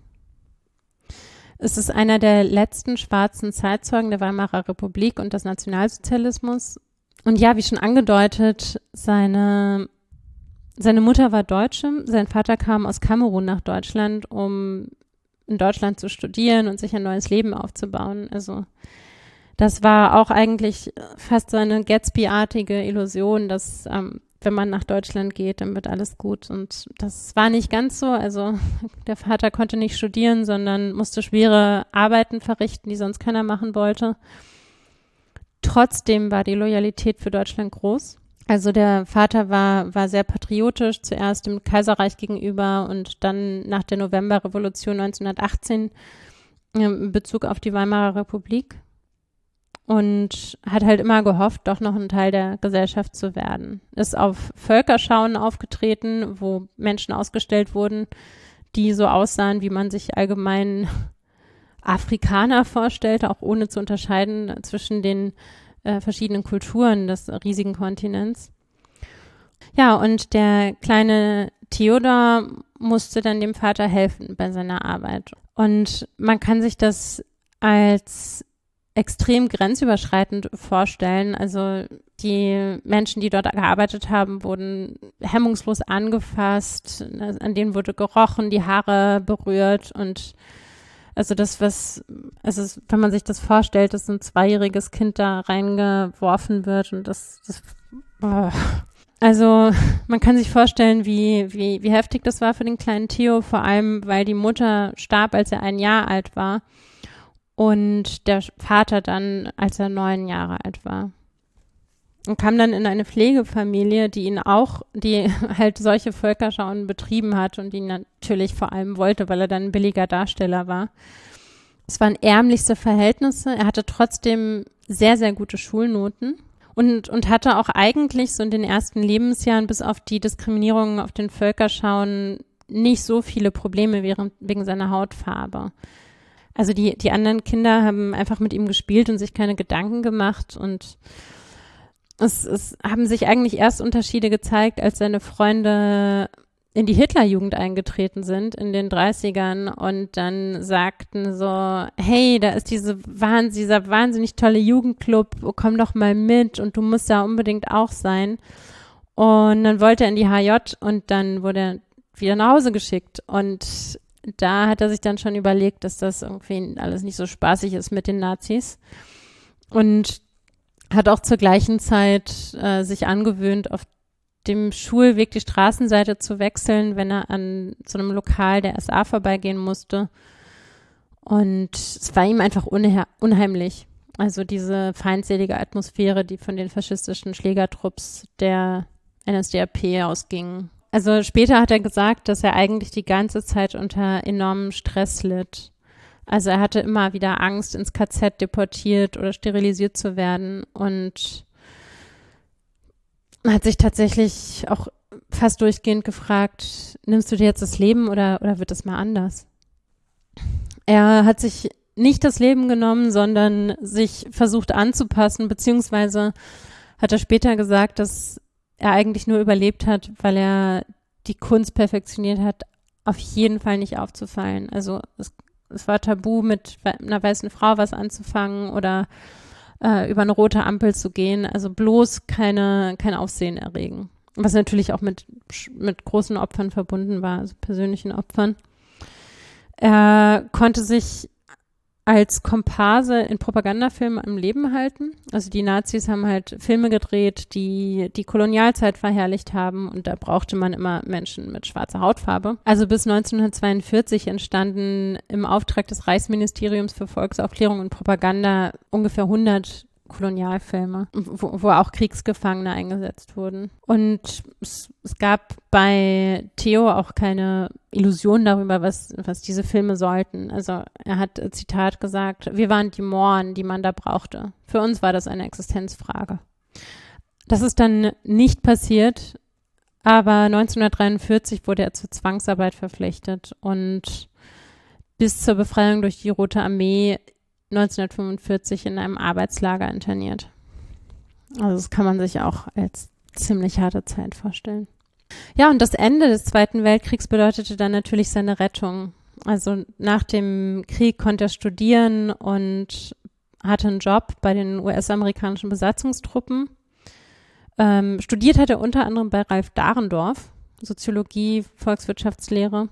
[SPEAKER 6] Es ist einer der letzten schwarzen Zeitzeugen der Weimarer Republik und des Nationalsozialismus. Und ja, wie schon angedeutet, seine, seine Mutter war Deutsche, sein Vater kam aus Kamerun nach Deutschland, um in Deutschland zu studieren und sich ein neues Leben aufzubauen. Also das war auch eigentlich fast so eine Gatsby-artige Illusion, dass ähm, wenn man nach Deutschland geht, dann wird alles gut. Und das war nicht ganz so. Also der Vater konnte nicht studieren, sondern musste schwere Arbeiten verrichten, die sonst keiner machen wollte. Trotzdem war die Loyalität für Deutschland groß. Also der Vater war, war sehr patriotisch, zuerst dem Kaiserreich gegenüber und dann nach der Novemberrevolution neunzehnhundertachtzehn in Bezug auf die Weimarer Republik. Und hat halt immer gehofft, doch noch ein Teil der Gesellschaft zu werden. Ist auf Völkerschauen aufgetreten, wo Menschen ausgestellt wurden, die so aussahen, wie man sich allgemein Afrikaner vorstellte, auch ohne zu unterscheiden zwischen den äh, verschiedenen Kulturen des riesigen Kontinents. Ja, und der kleine Theodor musste dann dem Vater helfen bei seiner Arbeit. Und man kann sich das als extrem grenzüberschreitend vorstellen. Also die Menschen, die dort gearbeitet haben, wurden hemmungslos angefasst, an denen wurde gerochen, die Haare berührt und also das, was, also wenn man sich das vorstellt, dass ein zweijähriges Kind da reingeworfen wird und das, das oh. Also man kann sich vorstellen, wie, wie, wie heftig das war für den kleinen Theo, vor allem, weil die Mutter starb, als er ein Jahr alt war. Und der Vater dann, als er neun Jahre alt war. Und kam dann in eine Pflegefamilie, die ihn auch, die halt solche Völkerschauen betrieben hat und ihn natürlich vor allem wollte, weil er dann ein billiger Darsteller war. Es waren ärmlichste Verhältnisse. Er hatte trotzdem sehr, sehr gute Schulnoten und, und hatte auch eigentlich so in den ersten Lebensjahren bis auf die Diskriminierung auf den Völkerschauen nicht so viele Probleme wegen, wegen seiner Hautfarbe. Also die, die anderen Kinder haben einfach mit ihm gespielt und sich keine Gedanken gemacht und es, es haben sich eigentlich erst Unterschiede gezeigt, als seine Freunde in die Hitlerjugend eingetreten sind in den dreißigern und dann sagten so, hey, da ist diese Wahn, dieser wahnsinnig tolle Jugendclub, komm doch mal mit und du musst da unbedingt auch sein. Und dann wollte er in die H J und dann wurde er wieder nach Hause geschickt und da hat er sich dann schon überlegt, dass das irgendwie alles nicht so spaßig ist mit den Nazis und hat auch zur gleichen Zeit äh, sich angewöhnt, auf dem Schulweg die Straßenseite zu wechseln, wenn er an so einem Lokal der S A vorbeigehen musste. Und es war ihm einfach unhe- unheimlich. Also diese feindselige Atmosphäre, die von den faschistischen Schlägertrupps der N S D A P ausging. Also später hat er gesagt, dass er eigentlich die ganze Zeit unter enormem Stress litt. Also er hatte immer wieder Angst, ins K Z deportiert oder sterilisiert zu werden und hat sich tatsächlich auch fast durchgehend gefragt, nimmst du dir jetzt das Leben oder, oder wird es mal anders? Er hat sich nicht das Leben genommen, sondern sich versucht anzupassen, beziehungsweise hat er später gesagt, dass er eigentlich nur überlebt hat, weil er die Kunst perfektioniert hat, auf jeden Fall nicht aufzufallen. Also es, es war tabu, mit einer weißen Frau was anzufangen oder äh, über eine rote Ampel zu gehen. Also bloß keine, kein Aufsehen erregen. Was natürlich auch mit, mit großen Opfern verbunden war, also persönlichen Opfern. Er konnte sich als Komparse in Propagandafilmen am Leben halten. Also die Nazis haben halt Filme gedreht, die die Kolonialzeit verherrlicht haben und da brauchte man immer Menschen mit schwarzer Hautfarbe. Also bis neunzehnhundertzweiundvierzig entstanden im Auftrag des Reichsministeriums für Volksaufklärung und Propaganda ungefähr hundert Kolonialfilme, wo, wo auch Kriegsgefangene eingesetzt wurden. Und es, es gab bei Theo auch keine Illusion darüber, was, was diese Filme sollten. Also er hat, Zitat, gesagt, wir waren die Mohren, die man da brauchte. Für uns war das eine Existenzfrage. Das ist dann nicht passiert, aber neunzehnhundertdreiundvierzig wurde er zur Zwangsarbeit verpflichtet und bis zur Befreiung durch die Rote Armee neunzehnhundertfünfundvierzig in einem Arbeitslager interniert. Also das kann man sich auch als ziemlich harte Zeit vorstellen. Ja, und das Ende des Zweiten Weltkriegs bedeutete dann natürlich seine Rettung. Also nach dem Krieg konnte er studieren und hatte einen Job bei den U S-amerikanischen Besatzungstruppen. Ähm, studiert hat er unter anderem bei Ralph Dahrendorf, Soziologie, Volkswirtschaftslehre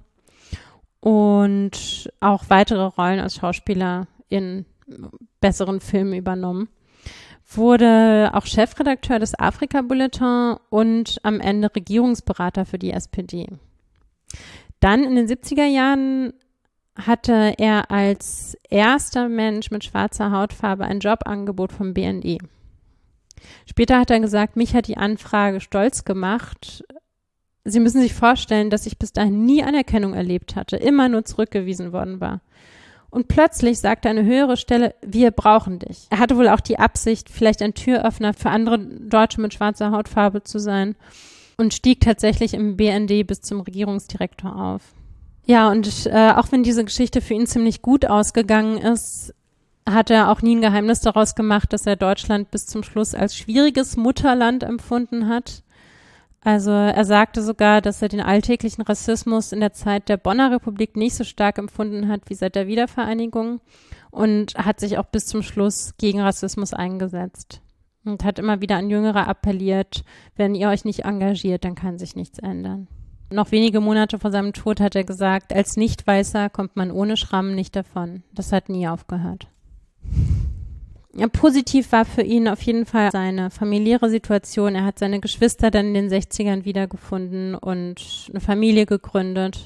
[SPEAKER 6] und auch weitere Rollen als Schauspieler in besseren Filmen übernommen. Wurde auch Chefredakteur des Afrika-Bulletin und am Ende Regierungsberater für die S P D. Dann in den siebziger Jahren hatte er als erster Mensch mit schwarzer Hautfarbe ein Jobangebot vom B N D. Später hat er gesagt, mich hat die Anfrage stolz gemacht. Sie müssen sich vorstellen, dass ich bis dahin nie Anerkennung erlebt hatte, immer nur zurückgewiesen worden war. Und plötzlich sagte eine höhere Stelle, wir brauchen dich. Er hatte wohl auch die Absicht, vielleicht ein Türöffner für andere Deutsche mit schwarzer Hautfarbe zu sein und stieg tatsächlich im B N D bis zum Regierungsdirektor auf. Ja, und äh, auch wenn diese Geschichte für ihn ziemlich gut ausgegangen ist, hat er auch nie ein Geheimnis daraus gemacht, dass er Deutschland bis zum Schluss als schwieriges Mutterland empfunden hat. Also er sagte sogar, dass er den alltäglichen Rassismus in der Zeit der Bonner Republik nicht so stark empfunden hat wie seit der Wiedervereinigung und hat sich auch bis zum Schluss gegen Rassismus eingesetzt und hat immer wieder an Jüngere appelliert, wenn ihr euch nicht engagiert, dann kann sich nichts ändern. Noch wenige Monate vor seinem Tod hat er gesagt, als Nicht-Weißer kommt man ohne Schrammen nicht davon. Das hat nie aufgehört. Ja, positiv war für ihn auf jeden Fall seine familiäre Situation. Er hat seine Geschwister dann in den sechzigern wiedergefunden und eine Familie gegründet.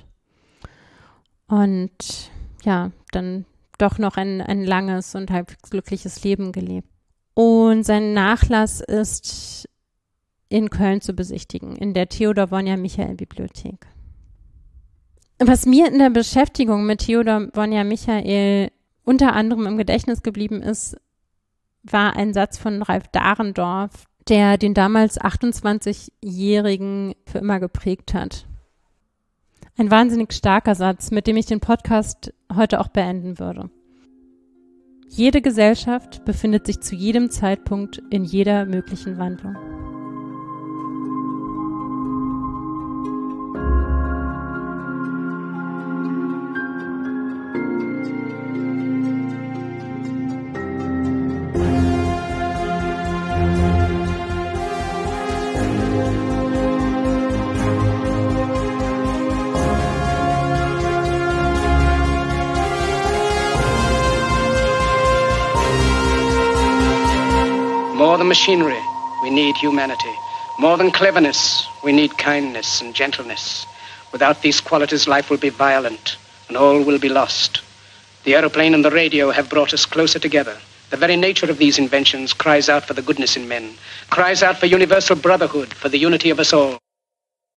[SPEAKER 6] Und ja, dann doch noch ein, ein langes und halbwegs glückliches Leben gelebt. Und sein Nachlass ist in Köln zu besichtigen, in der Theodor-Wonja-Michael-Bibliothek. Was mir in der Beschäftigung mit Theodor Wonja-Michael unter anderem im Gedächtnis geblieben ist, war ein Satz von Ralf Dahrendorf, der den damals achtundzwanzigjährigen für immer geprägt hat. Ein wahnsinnig starker Satz, mit dem ich den Podcast heute auch beenden würde. Jede Gesellschaft befindet sich zu jedem Zeitpunkt in jeder möglichen Wandlung.
[SPEAKER 8] More than machinery, we need humanity. More than cleverness, we need kindness and gentleness. Without these qualities, life will be violent and all will be lost. The aeroplane and the radio have brought us closer together. The very nature of these inventions cries out for the goodness in men, cries out for universal brotherhood, for the unity of us all.